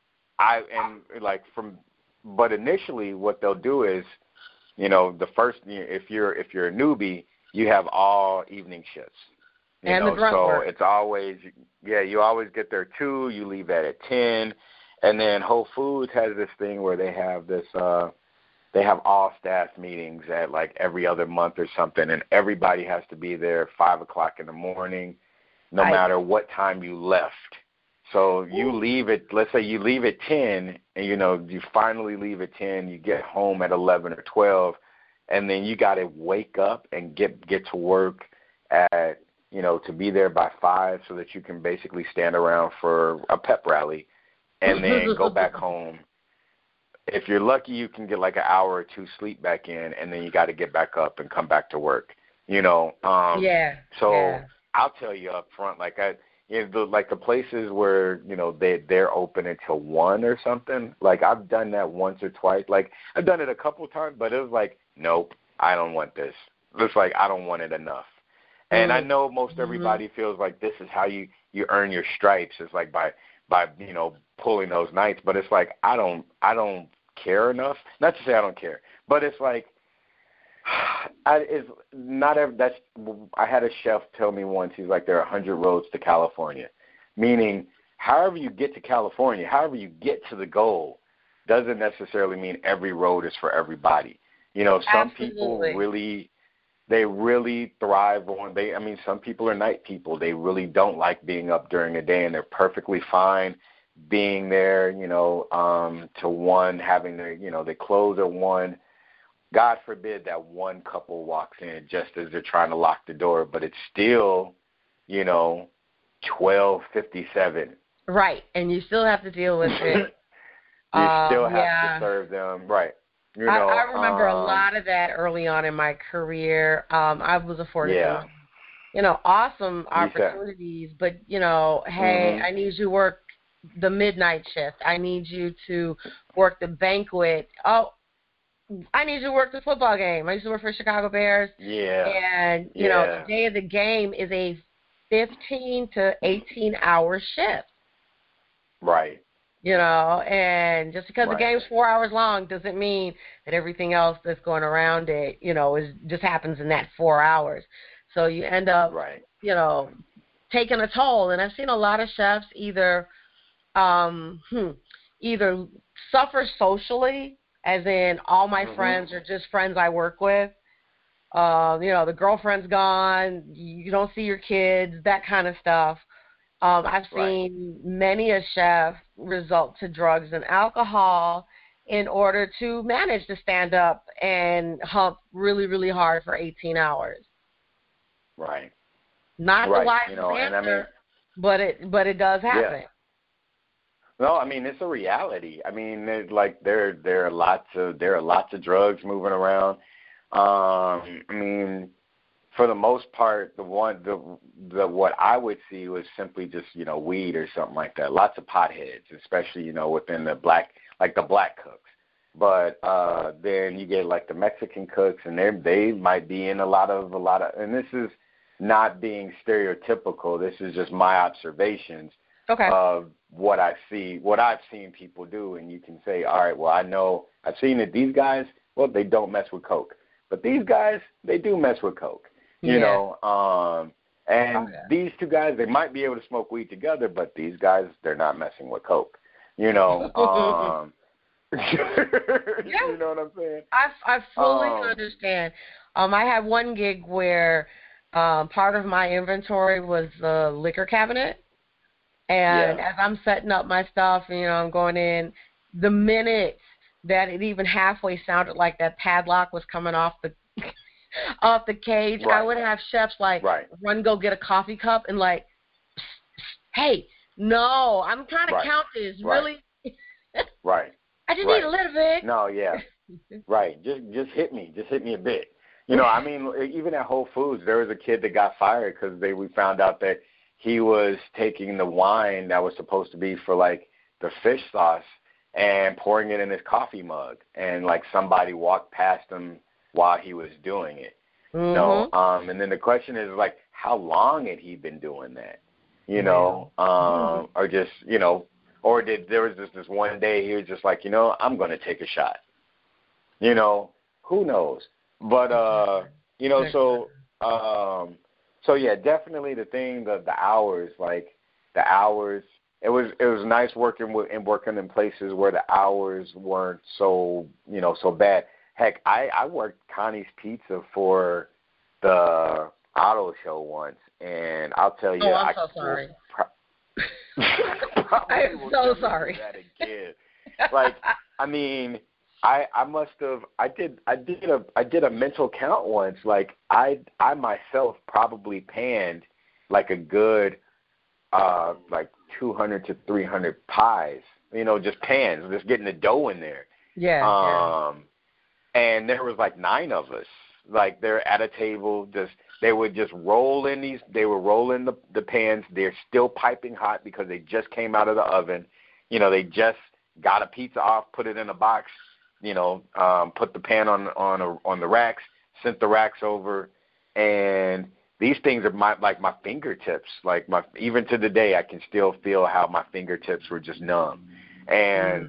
but initially what they'll do is, the first, if you're a newbie, you have all evening shifts. And the grunt work. It's always, you always get there 2, you leave at 10, and then Whole Foods has this thing where they have this, they have all staff meetings at like every other month or something, and everybody has to be there 5 o'clock in the morning, no matter what time you left. So you leave at, let's say you leave at 10, and you finally leave at 10, you get home at 11 or 12, and then you got to wake up and get to work at, to be there by 5 so that you can basically stand around for a pep rally and then go back home. If you're lucky, you can get like an hour or 2 sleep back in, and then you got to get back up and come back to work, So I'll tell you up front, like the places where they're open until 1 or something. Like I've done that once or twice. Like I've done it a couple of times, but it was like, nope, I don't want this. It's like I don't want it enough. And I know most everybody feels like this is how you earn your stripes. It's like by pulling those nights. But it's like I don't care enough. Not to say I don't care, but it's like I had a chef tell me once, he's like, there are 100 roads to California, meaning however you get to California, however you get to the goal, doesn't necessarily mean every road is for everybody. You know, some people Absolutely. they really thrive on some people are night people. They really don't like being up during the day, and they're perfectly fine being there, to one, having their clothes at one. God forbid that one couple walks in just as they're trying to lock the door, but it's still, 12:57. Right, and you still have to deal with it. You still have to Yeah. serve them, right? I remember a lot of that early on in my career. I was afforded yeah. some, awesome You said. opportunities, but, hey, Mhm. I need you to work the midnight shift. I need you to work the banquet. Oh, I need you to work the football game. I used to work for Chicago Bears. Yeah. And, the Yeah. day of the game is a 15 to 18-hour shift. Right. And just because the Right. game's 4 hours long doesn't mean that everything else that's going around it, is just happens in that 4 hours. So you end up, Right. Taking a toll. And I've seen a lot of chefs either either suffer socially, as in all my Mhm. friends are just friends I work with. The girlfriend's gone, you don't see your kids, that kind of stuff. I've Right. seen many a chef result to drugs and alcohol in order to manage to stand up and hump really, really hard for 18 hours. Right. Not the Right. wisest And answer, but it does yeah. happen. No, it's a reality. There are lots of drugs moving around. For the most part, the what I would see was simply just weed or something like that. Lots of potheads, especially within the black cooks. But then you get like the Mexican cooks, and they might be in a lot of. And this is not being stereotypical. This is just my observations Okay. of what I've seen people do, and you can say, all right, well, I know I've seen that these guys, well, they don't mess with coke, but these guys, they do mess with coke. These two guys, they might be able to smoke weed together, but these guys, they're not messing with coke. You know what I'm saying? I fully understand. I had one gig where part of my inventory was the liquor cabinet, and as I'm setting up my stuff, I'm going in, the minute that it even halfway sounded like that padlock was coming off the off the cage, right. I would have chefs run go get a coffee cup and hey, no, I'm trying to count this. Really? Right. I just need a little bit. No, yeah. Right. Just hit me. Just hit me a bit. Even at Whole Foods, there was a kid that got fired because we found out that he was taking the wine that was supposed to be for the fish sauce and pouring it in his coffee mug, and somebody walked past him while he was doing it. Mm-hmm. And then the question is how long had he been doing that? Or just or there was just this one day he was just I'm going to take a shot. Who knows? But so yeah, definitely the thing, the hours, the hours. It was nice working in places where the hours weren't so bad. Heck, I worked Connie's Pizza for the auto show once, and I'll tell you, I'm so sorry. I'm so sorry. That again. I must have. I did a mental count once. I myself probably panned a good 200 to 300 pies. Just pans, just getting the dough in there. Yeah. And there was 9 of us. They're at a table. They would just roll in these. They would roll in the pans. They're still piping hot because they just came out of the oven. They just got a pizza off, put it in a box. Put the pan on the racks, sent the racks over, and these things are my fingertips. Even to the day, I can still feel how my fingertips were just numb. And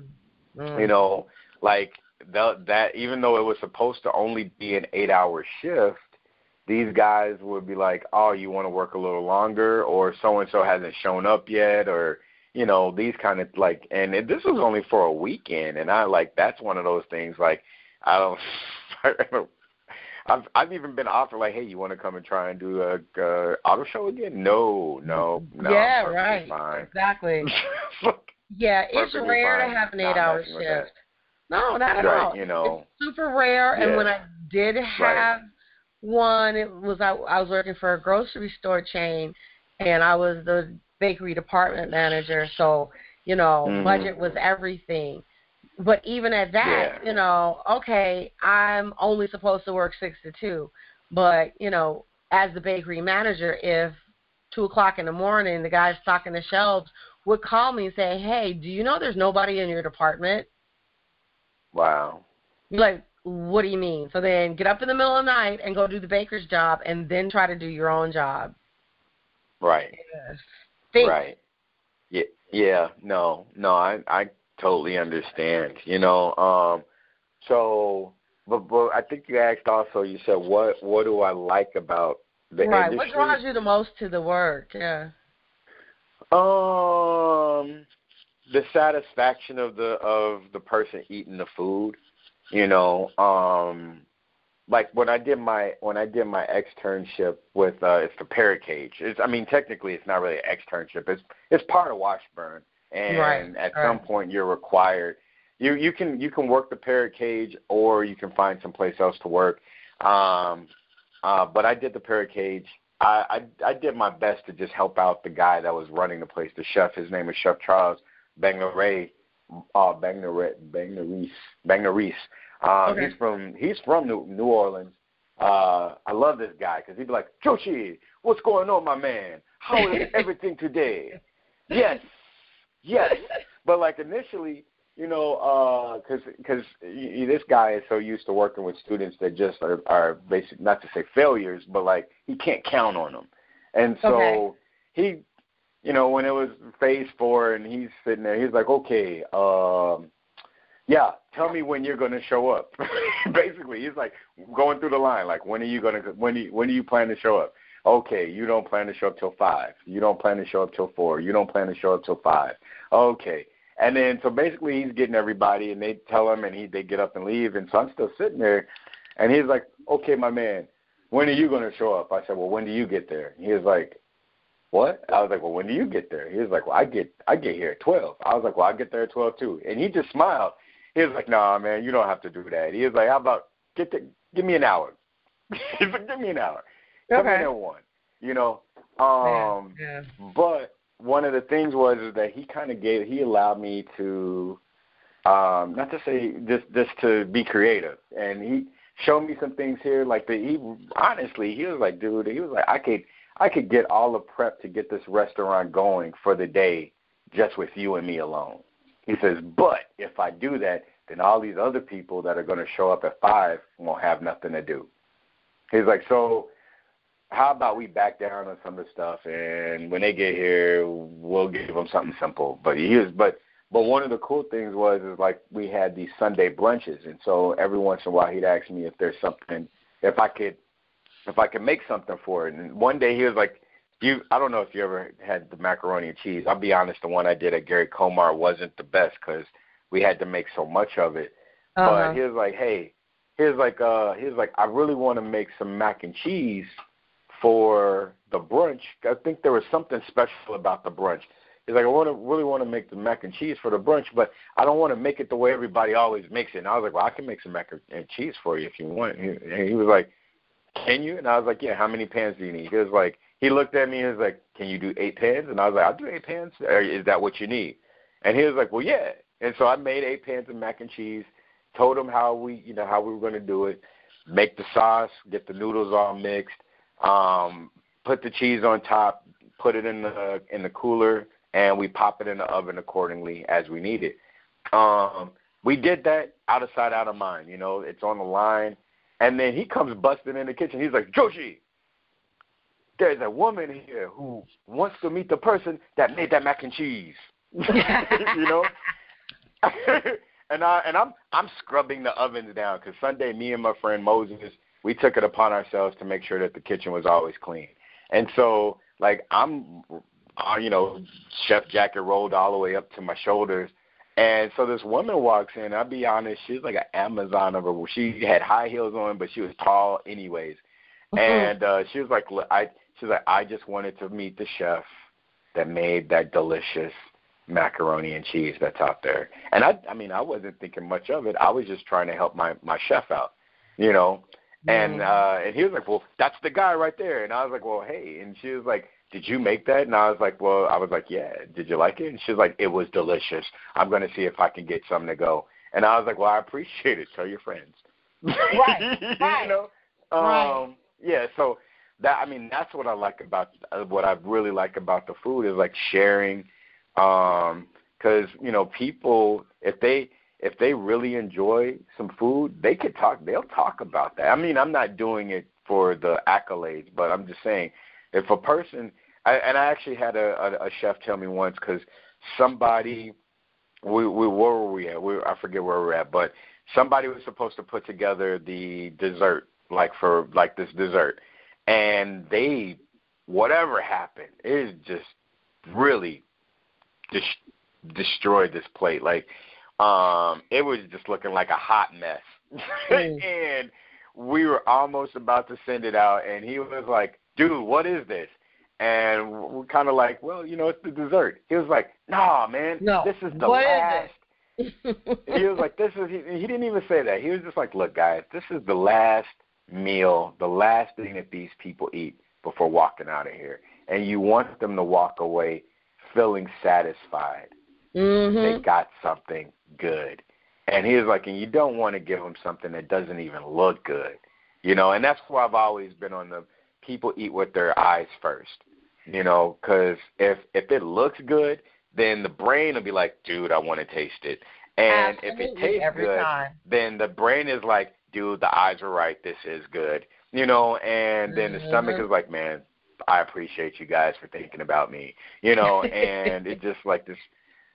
that even though it was supposed to only be an 8-hour shift, these guys would be like, oh, you want to work a little longer, or so and so hasn't shown up yet, or these kind of like, and this was only for a weekend, and I like that's one of those things like I don't. I've even been offered like, hey, you want to come and try and do a auto show again? No. Yeah, I'm right. fine. Exactly. Yeah, it's rare to have an 8-hour shift. No, not at all. It's super rare. Yeah. And when I did have one, it was I was working for a grocery store chain, and I was the bakery department manager. So budget was everything. But even at that, okay, I'm only supposed to work 6 to 2. But, as the bakery manager, if 2 o'clock in the morning, the guy stocking the shelves would call me and say, hey, do you know there's nobody in your department? Wow. You're like, what do you mean? So then get up in the middle of the night and go do the baker's job and then try to do your own job. Right. Yes. Right. Yeah. No, I totally understand. So, but I think you asked also. You said, what do I like about the industry? What draws you the most to the work? Yeah. The satisfaction of the person eating the food. Like when I did my externship with it's the Parrot Cage. Technically it's not really an externship. It's part of Washburn. And at some point you're required. You can work the Parrot Cage, or you can find someplace else to work. But I did the Parrot Cage. I did my best to just help out the guy that was running the place, the chef. His name is Chef Charles Bagneres. He's from New Orleans. I love this guy because he'd be like, Joshi, what's going on, my man? How is everything today? Yes. But like initially, because this guy is so used to working with students that just are basic, not to say failures, but like he can't count on them. And so he, when it was phase 4 and he's sitting there, he's like, okay, tell me when you're going to show up. Basically, he's like going through the line, like, when do you plan to show up? Okay, you don't plan to show up till 5. You don't plan to show up till 4. You don't plan to show up till 5. Okay. And then, so basically he's getting everybody, and they tell him, and they get up and leave. And so I'm still sitting there, and he's like, okay, my man, when are you going to show up? I said, well, when do you get there? He was like, what? I was like, well, when do you get there? He was like, well, I get here at 12. I was like, well, I get there at 12 too. And he just smiled. He was like, nah, man, you don't have to do that. He was like, how about give me an hour? He's like, give me an hour. Come in at 1, But one of the things is that he allowed me to, not to say just to be creative, and he showed me some things here. Like he was like, dude, he was like, I could get all the prep to get this restaurant going for the day just with you and me alone. He says, but if I do that, then all these other people that are going to show up at 5 won't have nothing to do. He's like, so how about we back down on some of the stuff, and when they get here, we'll give them something simple. But one of the cool things is like we had these Sunday brunches, and so every once in a while he'd ask me if there's something, if I could make something for it. And one day he was like, I don't know if you ever had the macaroni and cheese. I'll be honest, the one I did at Gary Comar wasn't the best because we had to make so much of it. But he was like, hey, he was like, I really want to make some mac and cheese for the brunch. I think there was something special about the brunch. He's like, I really want to make the mac and cheese for the brunch, but I don't want to make it the way everybody always makes it. And I was like, well, I can make some mac and cheese for you if you want. And he was like, can you? And I was like, yeah, how many pans do you need? He was like, he looked at me and was like, can you do 8 pans? And I was like, I'll do 8 pans. Or is that what you need? And he was like, well, yeah. And so I made 8 pans of mac and cheese, told him how we were going to do it, make the sauce, get the noodles all mixed, put the cheese on top, put it in the cooler, and we pop it in the oven accordingly as we need it. We did that out of sight, out of mind. It's on the line. And then he comes busting in the kitchen. He's like, Joshi, there's a woman here who wants to meet the person that made that mac and cheese. And I'm scrubbing the ovens down because Sunday, me and my friend Moses, we took it upon ourselves to make sure that the kitchen was always clean. And so, like, I'm chef jacket rolled all the way up to my shoulders. And so this woman walks in. I'll be honest, she's like an Amazon of her. She had high heels on, but she was tall anyways. And she was like, I just wanted to meet the chef that made that delicious macaroni and cheese that's out there. And I wasn't thinking much of it. I was just trying to help my chef out, And he was like, well, that's the guy right there. And I was like, well, hey. And she was like, did you make that? And I was like, yeah. Did you like it? And she was like, it was delicious. I'm going to see if I can get some to go. And I was like, well, I appreciate it. Tell your friends. Right. Right. Yeah. So that's what I like about what I really like about the food is like sharing. Because people, if they really enjoy some food, they'll talk about that. I'm not doing it for the accolades, but I'm just saying, if a person, I actually had a chef tell me once, because somebody, where were we at? I forget where we're at, but somebody was supposed to put together the dessert, this dessert, and whatever happened, it just really destroyed this plate. Like, it was just looking like a hot mess. And we were almost about to send it out, and he was like, dude, what is this? And we're kind of like, well, it's the dessert. He was like, nah, man, this is the last. He was like, he didn't even say that. He was just like, look, guys, this is the last meal, the last thing that these people eat before walking out of here. And you want them to walk away feeling satisfied. They got something good. And he was like, and you don't want to give them something that doesn't even look good. And that's why I've always been on the people eat with their eyes first, because if it looks good, then the brain will be like, dude, I want to taste it. And absolutely, if it tastes good, then the brain is like, dude, the eyes are right, this is good, and then the stomach is like, man, I appreciate you guys for thinking about me, and it's just like this,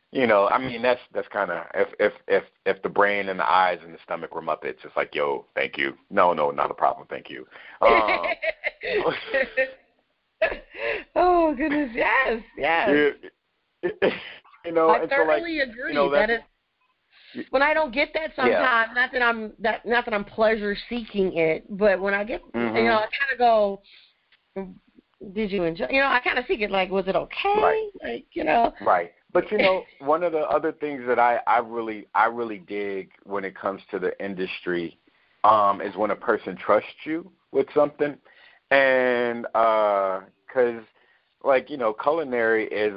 that's kind of, if the brain and the eyes and the stomach were Muppets, it's like, yo, thank you. No, not a problem, thank you. Oh, goodness, yes. I thoroughly agree. That is, when I don't get that sometimes, not that I'm pleasure seeking it, but when I get, I kind of go, did you enjoy? I kind of seek it like, was it okay? Right. Like, Right. But one of the other things that I really dig when it comes to the industry, is when a person trusts you with something, and because culinary is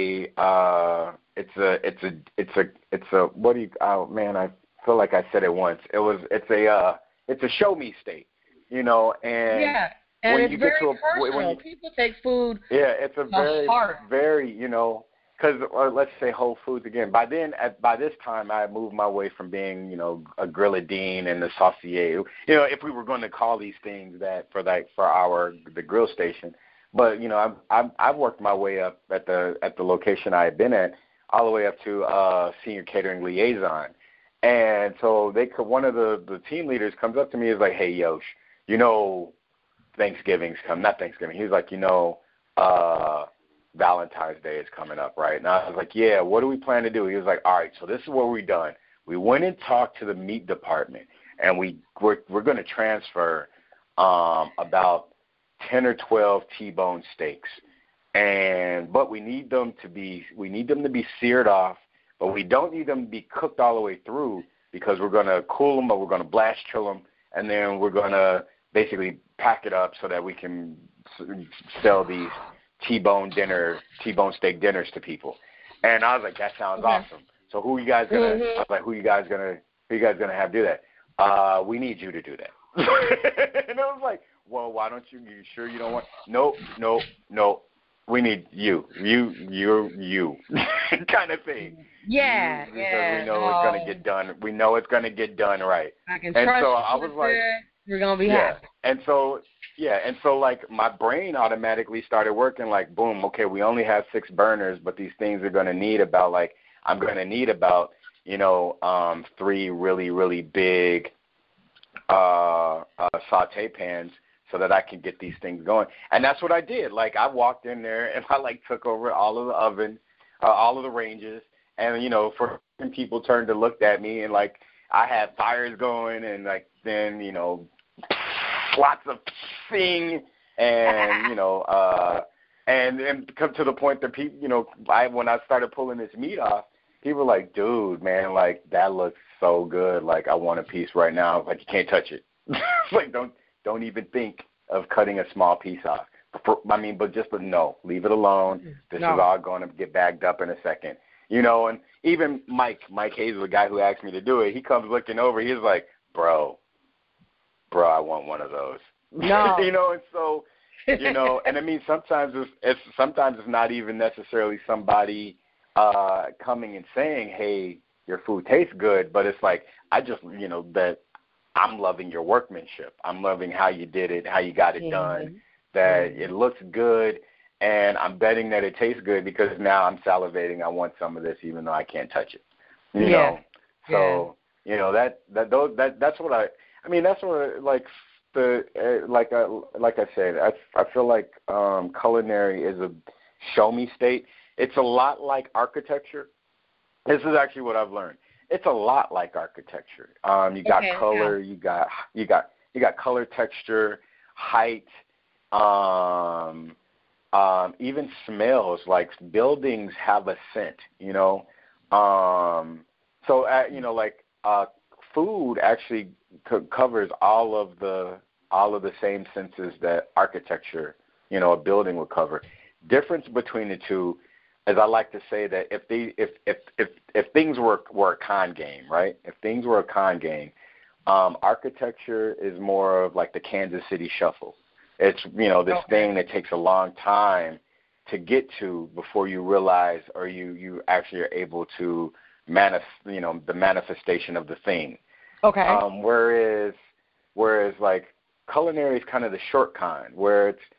I feel like I said it once. It's a show me state, and and when it's you very get to personal. People take food. Yeah, it's a very heart. very because let's say Whole Foods again. By this time, I had moved my way from being a grilladine and a saucier. If we were going to call these things that for the grill station. But I've worked my way up at the location I had been at, all the way up to senior catering liaison. And so one of the team leaders comes up to me and is like, hey, Yosh, Thanksgiving's come, not Thanksgiving. He was like, Valentine's Day is coming up, right? And I was like, yeah, what do we plan to do? He was like, all right, so this is what we've done. We went and talked to the meat department, and we're going to transfer about 10 or 12 T-bone steaks, but we need them to be seared off, but we don't need them to be cooked all the way through because we're going to cool them, but we're going to blast chill them, and then we're going to basically pack it up so that we can sell these T-bone steak dinners to people. And I was like, that sounds awesome. So who are you guys gonna? I was like, who you guys gonna have do that? We need you to do that. And I was like, well, why don't you? You sure you don't want? Nope. We need you. You. Kind of thing. Yeah. Because we know it's gonna get done. We know it's gonna get done right. I can trust you. I was like, we're gonna be happy. And so like my brain automatically started working like, boom, okay, we only have 6 burners, but these things are gonna need about 3 really, really big saute pans. so that I can get these things going. And that's what I did. Like, I walked in there and I like took over all of the oven, all of the ranges, and for people turned to looked at me, and like I had fires going, and like then lots of sing, and and come to the point that people, when I started pulling this meat off, people were like, dude, man, like that looks so good. Like I want a piece right now. Like you can't touch it. Like don't even think of cutting a small piece off. But just no, leave it alone. This is all going to get bagged up in a second. And even Mike Hazel, the guy who asked me to do it, he comes looking over. He's like, bro, I want one of those. No. And so, and I mean, sometimes it's not even necessarily somebody coming and saying, hey, your food tastes good, but it's like, I just, that I'm loving your workmanship. I'm loving how you did it, how you got it done, that it looks good. And I'm betting that it tastes good because now I'm salivating. I want some of this, even though I can't touch it. You know. So that's what that's what like I said. I feel like culinary is a show me state. It's a lot like architecture. This is actually what I've learned. It's a lot like architecture. You got color. You got color, texture, height. Even smells, like buildings have a scent, food actually covers all of the same senses that architecture, a building would cover. Difference between the two is I like to say that if things were a con game, right? If things were a con game, architecture is more of like the Kansas City Shuffle. It's, this thing that takes a long time to get to before you realize or you actually are able to the manifestation of the thing. Okay. Whereas like culinary is kind of the short kind, where it's,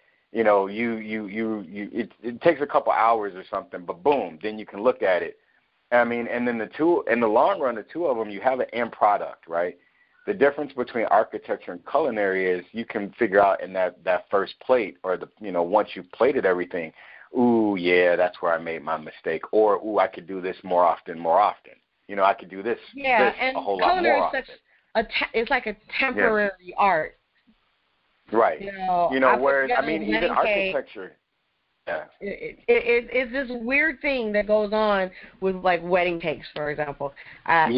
it takes a couple hours or something, but boom, then you can look at it. I mean, and then in the long run, the two of them, you have an end product, right? The difference between architecture and culinary is you can figure out in that first plate or once you've plated everything, ooh, yeah, that's where I made my mistake. Or, ooh, I could do this more often. I could do this, and a whole lot more often. It's like a temporary art. Right. Whereas, even architecture. Yeah. It's this weird thing that goes on with like wedding cakes, for example. Man.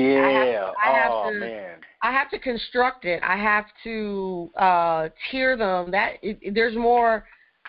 I have to construct it. I have to tier them. There's more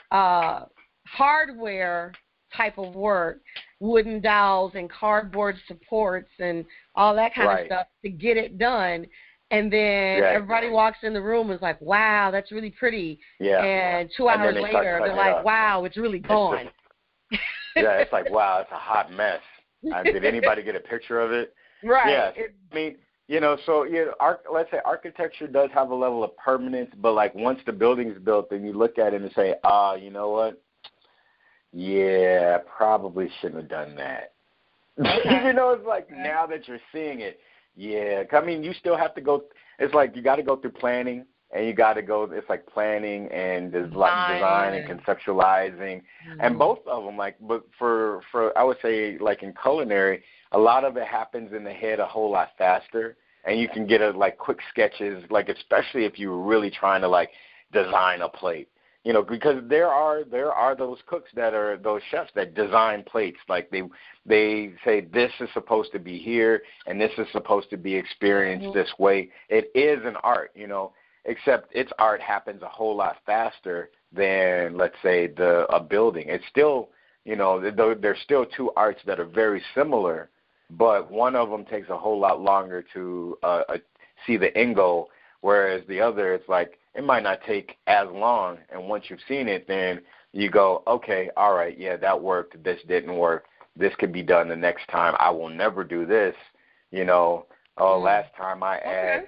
hardware type of work, wooden dowels and cardboard supports and all that kind of stuff to get it done. And then everybody walks in the room and is like, wow, that's really pretty. Yeah. And 2 hours later, they're like, wow, it's really gone. It's like, wow, it's a hot mess. Did anybody get a picture of it? Right. Yeah. Let's say architecture does have a level of permanence, but like once the building's built, then you look at it and say, you know what? Yeah, probably shouldn't have done that. Okay. It's like now that you're seeing it, you still have to go. It's like you got to go through planning, and you got to go. It's like planning and design and conceptualizing, and both of them. But for I would say like in culinary, a lot of it happens in the head a whole lot faster, and you can get quick sketches, especially if you're really trying to design a plate. Because there are those cooks that are those chefs that design plates. Like they say this is supposed to be here and this is supposed to be experienced this way. It is an art, except its art happens a whole lot faster than, let's say, a building. It's still, there's still two arts that are very similar, but one of them takes a whole lot longer to see the end goal, whereas the other, it's like, it might not take as long, and once you've seen it, then you go, okay, all right, yeah, that worked, this didn't work, this could be done the next time. I will never do this, last time I add,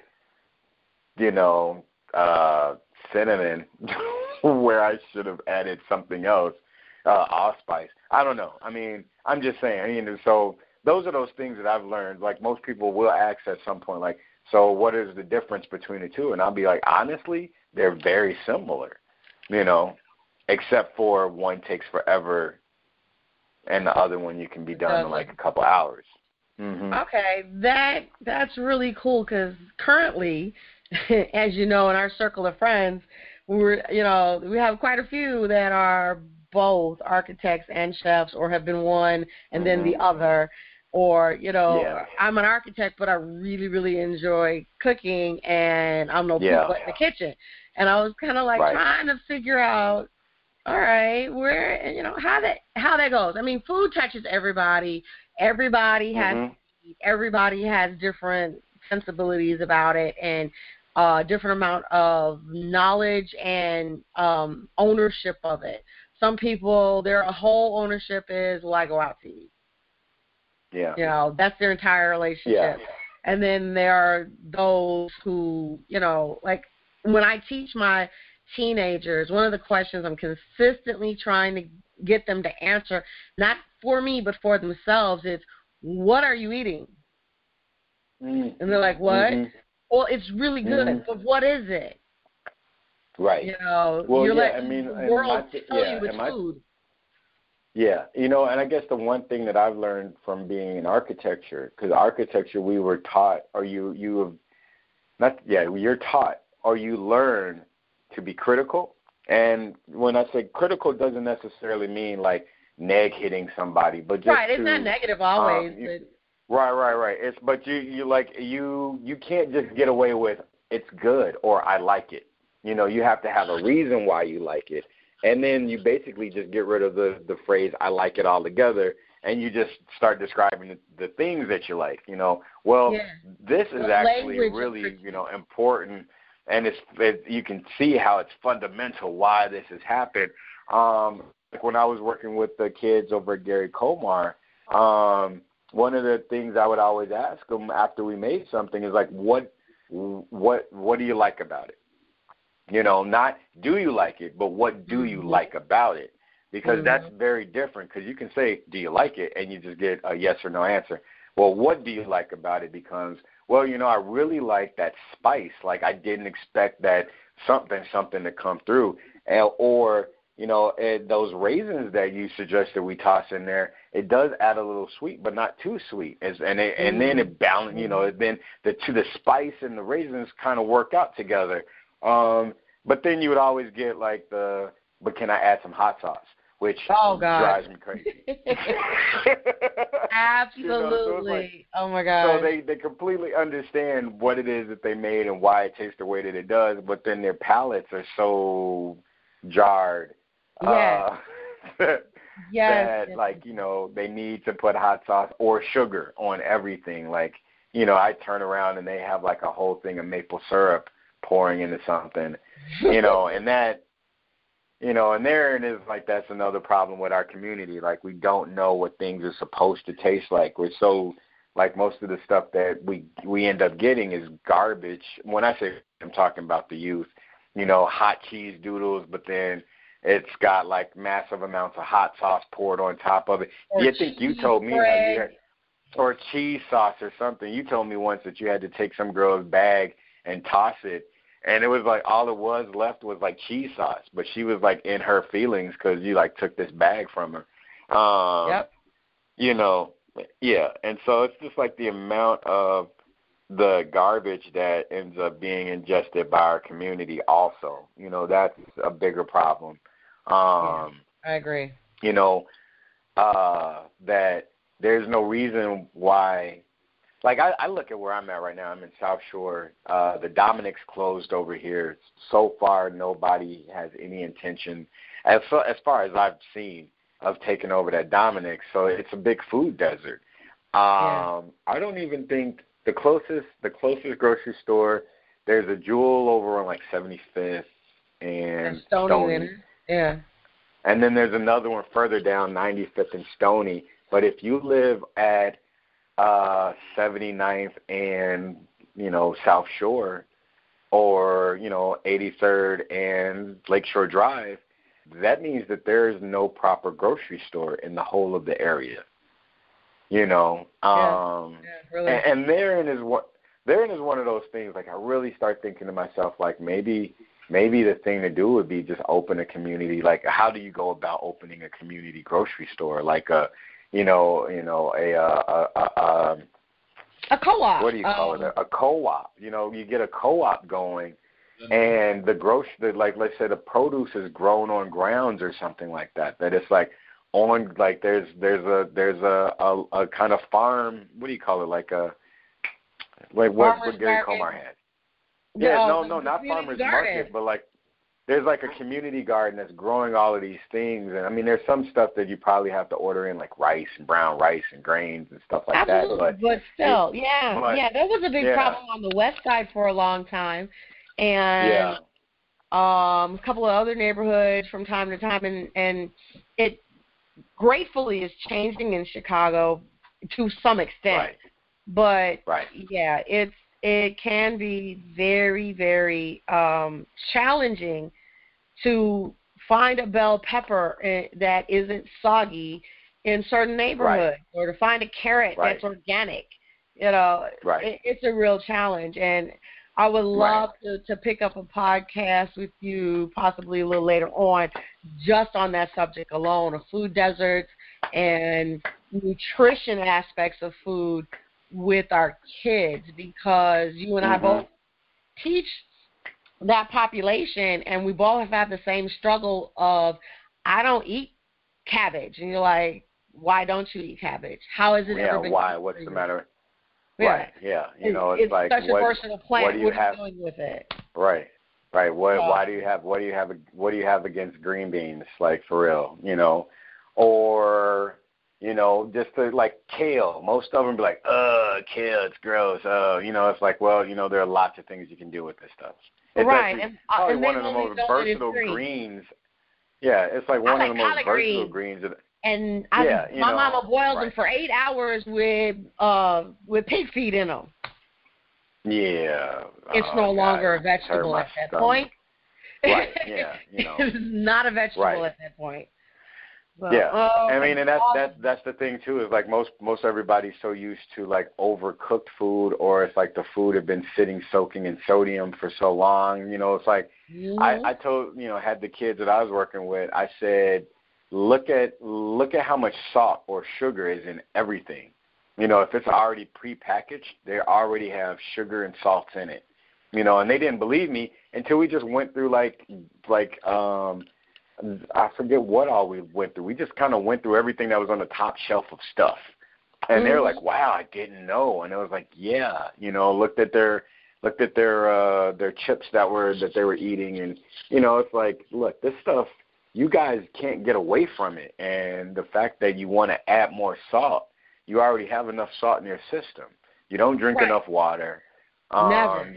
cinnamon where I should have added something else, allspice. I don't know. I'm just saying, so those are those things that I've learned. Like most people will ask at some point, like, So what is the difference between the two? And I'll be like, honestly, they're very similar, you know, except for one takes forever and the other one you can be done in like a couple hours. Mm-hmm. Okay, that's really cool because currently, as you know, in our circle of friends, we have quite a few that are both architects and chefs, or have been one and then the other, or I'm an architect, but I really, really enjoy cooking, and I'm no people in the kitchen, and I was kind of like trying to figure out, all right, how that goes. I mean, food touches everybody. Everybody has everybody has different sensibilities about it, and different amount of knowledge and ownership of it. Some people, their whole ownership is, well, I go out to eat. Yeah. That's their entire relationship. Yeah. And then there are those who, like when I teach my teenagers, one of the questions I'm consistently trying to get them to answer, not for me but for themselves, is, what are you eating? And they're like, what? Well, it's really good, but what is it? Right. Well, you're the world tell you it's food. Yeah, and I guess the one thing that I've learned from being in architecture, because architecture we were taught, or you're taught, or you learn to be critical. And when I say critical, it doesn't necessarily mean like neg hitting somebody, but just it's not negative always. Right. But you can't just get away with it's good or I like it. You have to have a reason why you like it. And then you basically just get rid of the phrase I like it altogether, and you just start describing the things that you like. This is actually really important, and you can see how it's fundamental why this has happened. Like when I was working with the kids over at Gary Komar, one of the things I would always ask them after we made something is like, what do you like about it? Not do you like it, but what do you like about it? Because that's very different, because you can say, do you like it? And you just get a yes or no answer. Well, what do you like about it becomes, well, I really like that spice. Like I didn't expect that something to come through. Or, those raisins that you suggested we toss in there, it does add a little sweet, but not too sweet. And then it balance, then the spice and the raisins kind of work out together. But then you would always get like but can I add some hot sauce? Which drives me crazy. Absolutely. So oh my God. So they completely understand what it is that they made and why it tastes the way that it does, but then their palates are so jarred. Yes. That they need to put hot sauce or sugar on everything. Like, I turn around and they have like a whole thing of maple syrup pouring into something, and that, and there it is. Like, that's another problem with our community. Like, we don't know what things are supposed to taste like. We're so, like, most of the stuff that we end up getting is garbage. When I say, I'm talking about the youth, hot cheese doodles, but then it's got like massive amounts of hot sauce poured on top of it. You told me or cheese sauce or something. You told me once that you had to take some girl's bag and toss it, and it was like all it was left was like cheese sauce, but she was like in her feelings because you like took this bag from her. Yep. And so it's just like the amount of the garbage that ends up being ingested by our community also. That's a bigger problem. I agree. That there's no reason why. Like, I look at where I'm at right now. I'm in South Shore. The Dominic's closed over here. So far, nobody has any intention, as far as I've seen, of taking over that Dominic's. So it's a big food desert. I don't even think the closest grocery store, there's a Jewel over on like 75th and Stony. Yeah. And then there's another one further down, 95th and Stony. But if you live at 79th and, South Shore, or, 83rd and Lakeshore Drive, that means that there is no proper grocery store in the whole of the area. Really. And therein is what Therein is one of those things, like, I really start thinking to myself, like, maybe the thing to do would be just open a community. Like, how do you go about opening a community grocery store? Like a co-op. What do you call it? A co-op. You get a co-op going, and like, let's say the produce is grown on grounds or something like that. That it's like on, like, there's a kind of farm. What do you call it? Like what Gary Comar had. Yeah, no, not farmers market, but like there's like a community garden that's growing all of these things. And I mean, there's some stuff that you probably have to order in, like rice and brown rice and grains and stuff like Absolutely. that. But still, that was a big problem on the west side for a long time. And a couple of other neighborhoods from time to time, and it gratefully is changing in Chicago to some extent. Right. But yeah, it can be very, very challenging to find a bell pepper that isn't soggy in certain neighborhoods, or to find a carrot that's organic. It's a real challenge, and I would love to pick up a podcast with you possibly a little later on just on that subject alone, of food deserts and nutrition aspects of food with our kids, because you and I both teach that population, and we both have had the same struggle of, I don't eat cabbage. And you're like, why don't you eat cabbage? How has it ever been? Why? What's the matter? Yeah. Right, yeah. It's like, such a versatile plant. What are you doing with it? Right. What do you have against green beans? Like, for real, or just like kale. Most of them be like, kale, it's gross. It's like, well, there are lots of things you can do with this stuff. It's probably one of the most versatile greens. Yeah, it's like one of the most versatile greens. And my mama boils them for 8 hours with pig feet in them. Yeah. It's no longer a vegetable at that point. Right, yeah. It's not a vegetable at that point. But, I mean, and that's the thing too, is like most everybody's so used to like overcooked food, or it's like the food had been soaking in sodium for so long. It's like I told had the kids that I was working with, I said, look at how much salt or sugar is in everything. If it's already prepackaged, they already have sugar and salts in it. And they didn't believe me until we just went through like I forget what all we went through. We just kind of went through everything that was on the top shelf of stuff. And they were like, wow, I didn't know. And it was like, looked at their chips that they were eating. And, it's like, look, this stuff, you guys can't get away from it. And the fact that you want to add more salt, you already have enough salt in your system. You don't drink enough water. Never.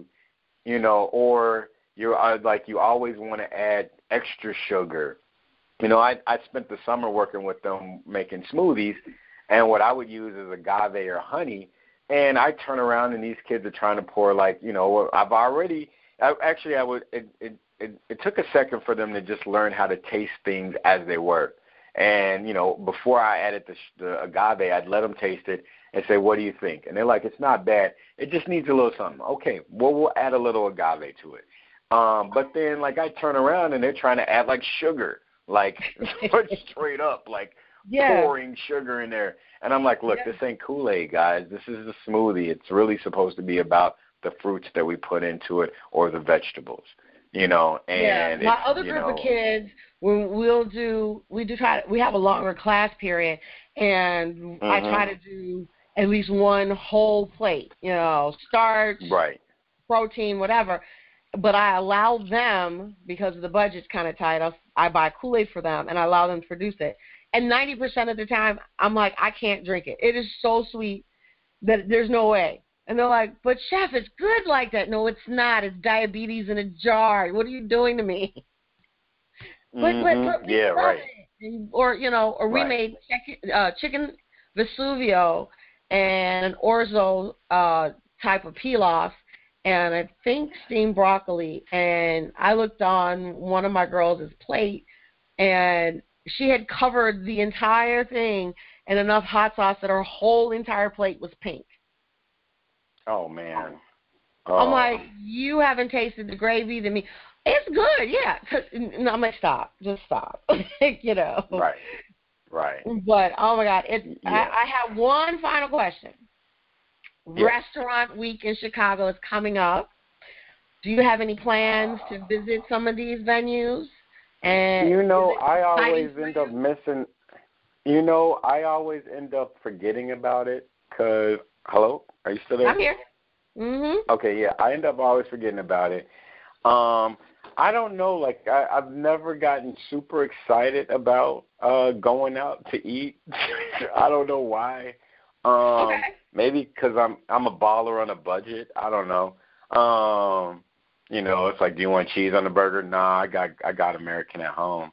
Or you're like, you always want to add extra sugar. I spent the summer working with them making smoothies, and what I would use is agave or honey, and I turn around and these kids are trying to pour it took a second for them to just learn how to taste things as they were. And, before I added the agave, I'd let them taste it and say, what do you think? And they're like, it's not bad. It just needs a little something. Okay, well, we'll add a little agave to it. But then, like, I turn around and they're trying to add, like, sugar, like, straight up, like, pouring sugar in there. And I'm like, look, this ain't Kool-Aid, guys. This is a smoothie. It's really supposed to be about the fruits that we put into it, or the vegetables, And my other group of kids, we have a longer class period, and I try to do at least one whole plate, starch, protein, whatever. But I allow them, because the budget's kind of tight, I buy Kool-Aid for them, and I allow them to produce it. And 90% of the time, I'm like, I can't drink it. It is so sweet that there's no way. And they're like, but Chef, it's good like that. No, it's not. It's diabetes in a jar. What are you doing to me? But Or we made chicken Vesuvio and an orzo type of pilaf, and I think steamed broccoli. And I looked on one of my girls' plate, and she had covered the entire thing in enough hot sauce that her whole entire plate was pink. Oh man. I'm like, you haven't tasted the gravy, the meat. It's good, yeah. No, I'm like, stop, just stop, you know. Right. Right. But oh my God, Yeah. I have one final question. Yes. Restaurant Week in Chicago is coming up. Do you have any plans to visit some of these venues? And You know, I exciting always for end up you? missing. You know, I always end up forgetting about it. Cause hello, are you still there? I'm here. Mhm. Okay, yeah, I end up always forgetting about it. I don't know, like I've never gotten super excited about going out to eat. I don't know why. Okay. Maybe because I'm a baller on a budget. I don't know. You know, it's like, do you want cheese on the burger? Nah, I got American at home.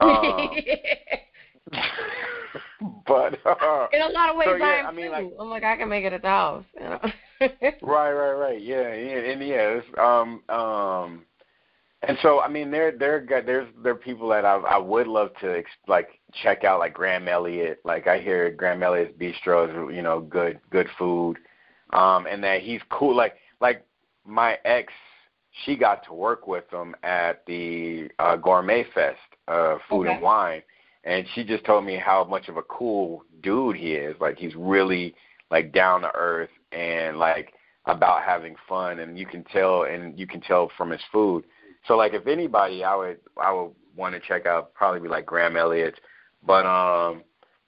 But In a lot of ways, so yeah, I am mean, too. like, I'm like, I can make it at the house. You know? right, yeah, and yeah, and so I mean, there are people that I would love to like check out, like Graham Elliott. Like I hear Graham Elliott's Bistro is, you know, good food, and that he's cool. Like my ex, she got to work with him at the Gourmet Fest, Food and Wine. And she just told me how much of a cool dude he is. Like he's really like down to earth and like about having fun, and you can tell from his food. So like if anybody, I would want to check out, probably be like Graham Elliott. But I'm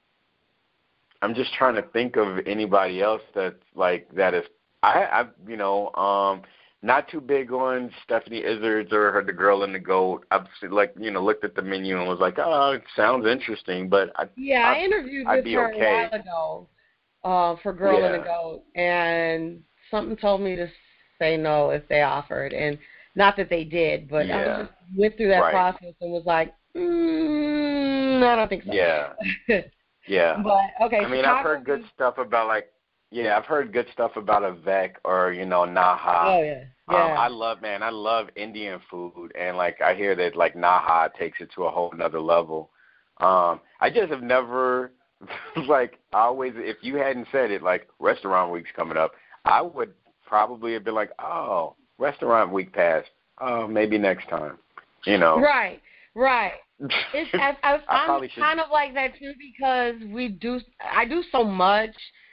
just trying to think of anybody else that's like that is I you know not too big on Stephanie Izzards or the Girl and the Goat. I've like, you know, looked at the menu and was like, oh, it sounds interesting, but I interviewed I'd with be her okay. a while ago for Girl and the Yeah. Goat, and something told me to say no if they offered, and not that they did, but I Yeah. just went through that Right. process and was like, I don't think so. Yeah. Yeah. But okay, I mean, Chicago, I've heard good stuff about I've heard good stuff about Avec or, you know, Naha. Oh yeah. I love Indian food, and like I hear that like Naha takes it to a whole another level. I just have never like always, if you hadn't said it, like Restaurant Week's coming up, I would probably have been like, oh, Restaurant Week passed. Oh, maybe next time. You know. Right. It's, I'm kind of like that too, because I do so much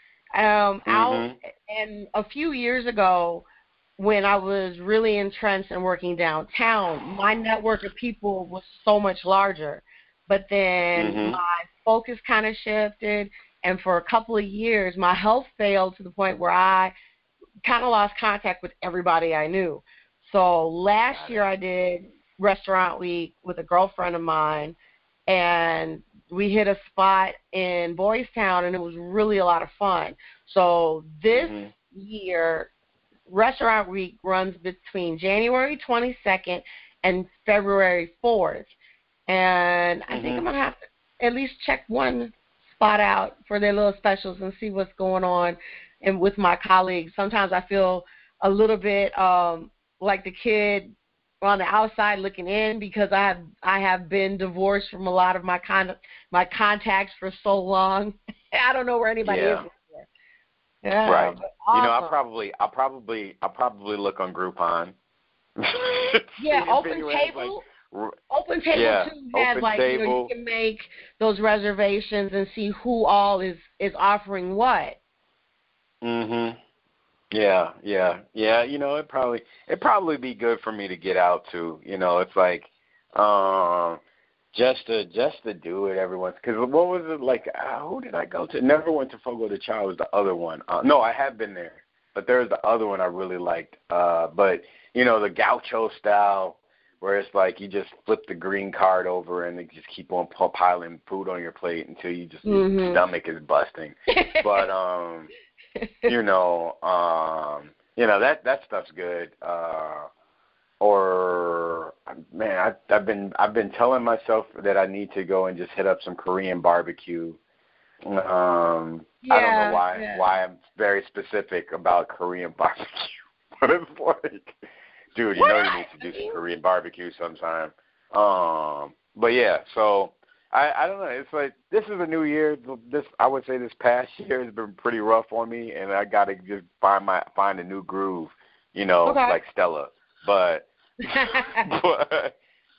out, and a few years ago when I was really entrenched and working downtown, my network of people was so much larger. But then my focus kind of shifted, and for a couple of years, my health failed to the point where I kind of lost contact with everybody I knew. So last year I did Restaurant Week with a girlfriend of mine, and we hit a spot in Boys Town, and it was really a lot of fun. So this year, Restaurant Week runs between January 22nd and February 4th. And I think I'm going to have to at least check one spot out for their little specials and see what's going on and with my colleagues. Sometimes I feel a little bit like the kid on the outside looking in, because I have been divorced from a lot of my contacts for so long. I don't know where anybody is anymore. Yeah, right. Awesome. You know, I'll probably look on Groupon. Yeah, Open Table. Open Table too has like you know, you can make those reservations and see who all is offering what. Yeah. You know, it'd probably be good for me to get out too. You know, it's like just to do it every once. Because what was it like? Who did I go to? Never went to Fogo de Chao. Was the other one? No, I have been there, but there's the other one I really liked. But you know, the gaucho style, where it's like you just flip the green card over and they just keep on piling food on your plate until you just your stomach is busting. But you know that stuff's good. Or man, I've been telling myself that I need to go and just hit up some Korean barbecue. I don't know why I'm very specific about Korean barbecue, but it's like, dude, you know you need to do some Korean barbecue sometime. But yeah, so I don't know. It's like this is a new year. I would say this past year has been pretty rough on me, and I got to just find a new groove, like Stella. But but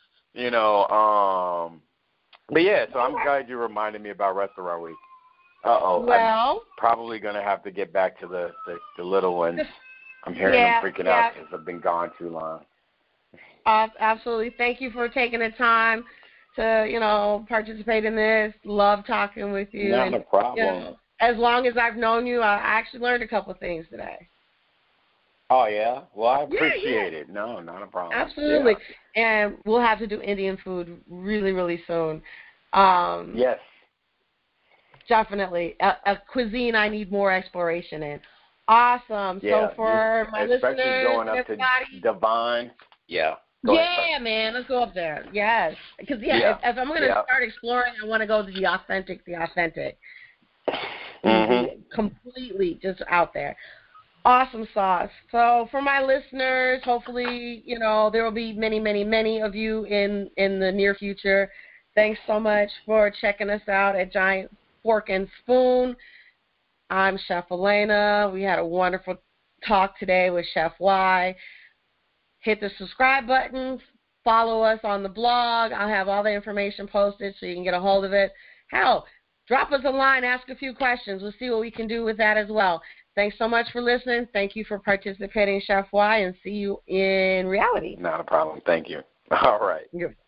but yeah. So I'm glad you reminded me about Restaurant Week. Well, I'm probably gonna have to get back to the little ones. I'm hearing them freaking out because I've been gone too long. Absolutely. Thank you for taking the time to, participate in this. Love talking with you. Not a problem. As long as I've known you, I actually learned a couple of things today. Oh, yeah? Well, I appreciate it. No, not a problem. Absolutely. Yeah. And we'll have to do Indian food really, really soon. Yes. Definitely. A cuisine I need more exploration in. Awesome. Yeah, so for my listeners, especially going up to Devon. Yeah. Yeah, man, let's go up there. Yes, because if I'm going to start exploring, I want to go to the authentic, completely just out there. Awesome sauce. So for my listeners, hopefully, there will be many, many, many of you in the near future. Thanks so much for checking us out at Giant Fork and Spoon. I'm Chef Elena. We had a wonderful talk today with Chef Y. Hit the subscribe button. Follow us on the blog. I'll have all the information posted so you can get a hold of it. Hell, drop us a line, ask a few questions. We'll see what we can do with that as well. Thanks so much for listening. Thank you for participating, Chef Y, and see you in reality. Not a problem. Thank you. All right.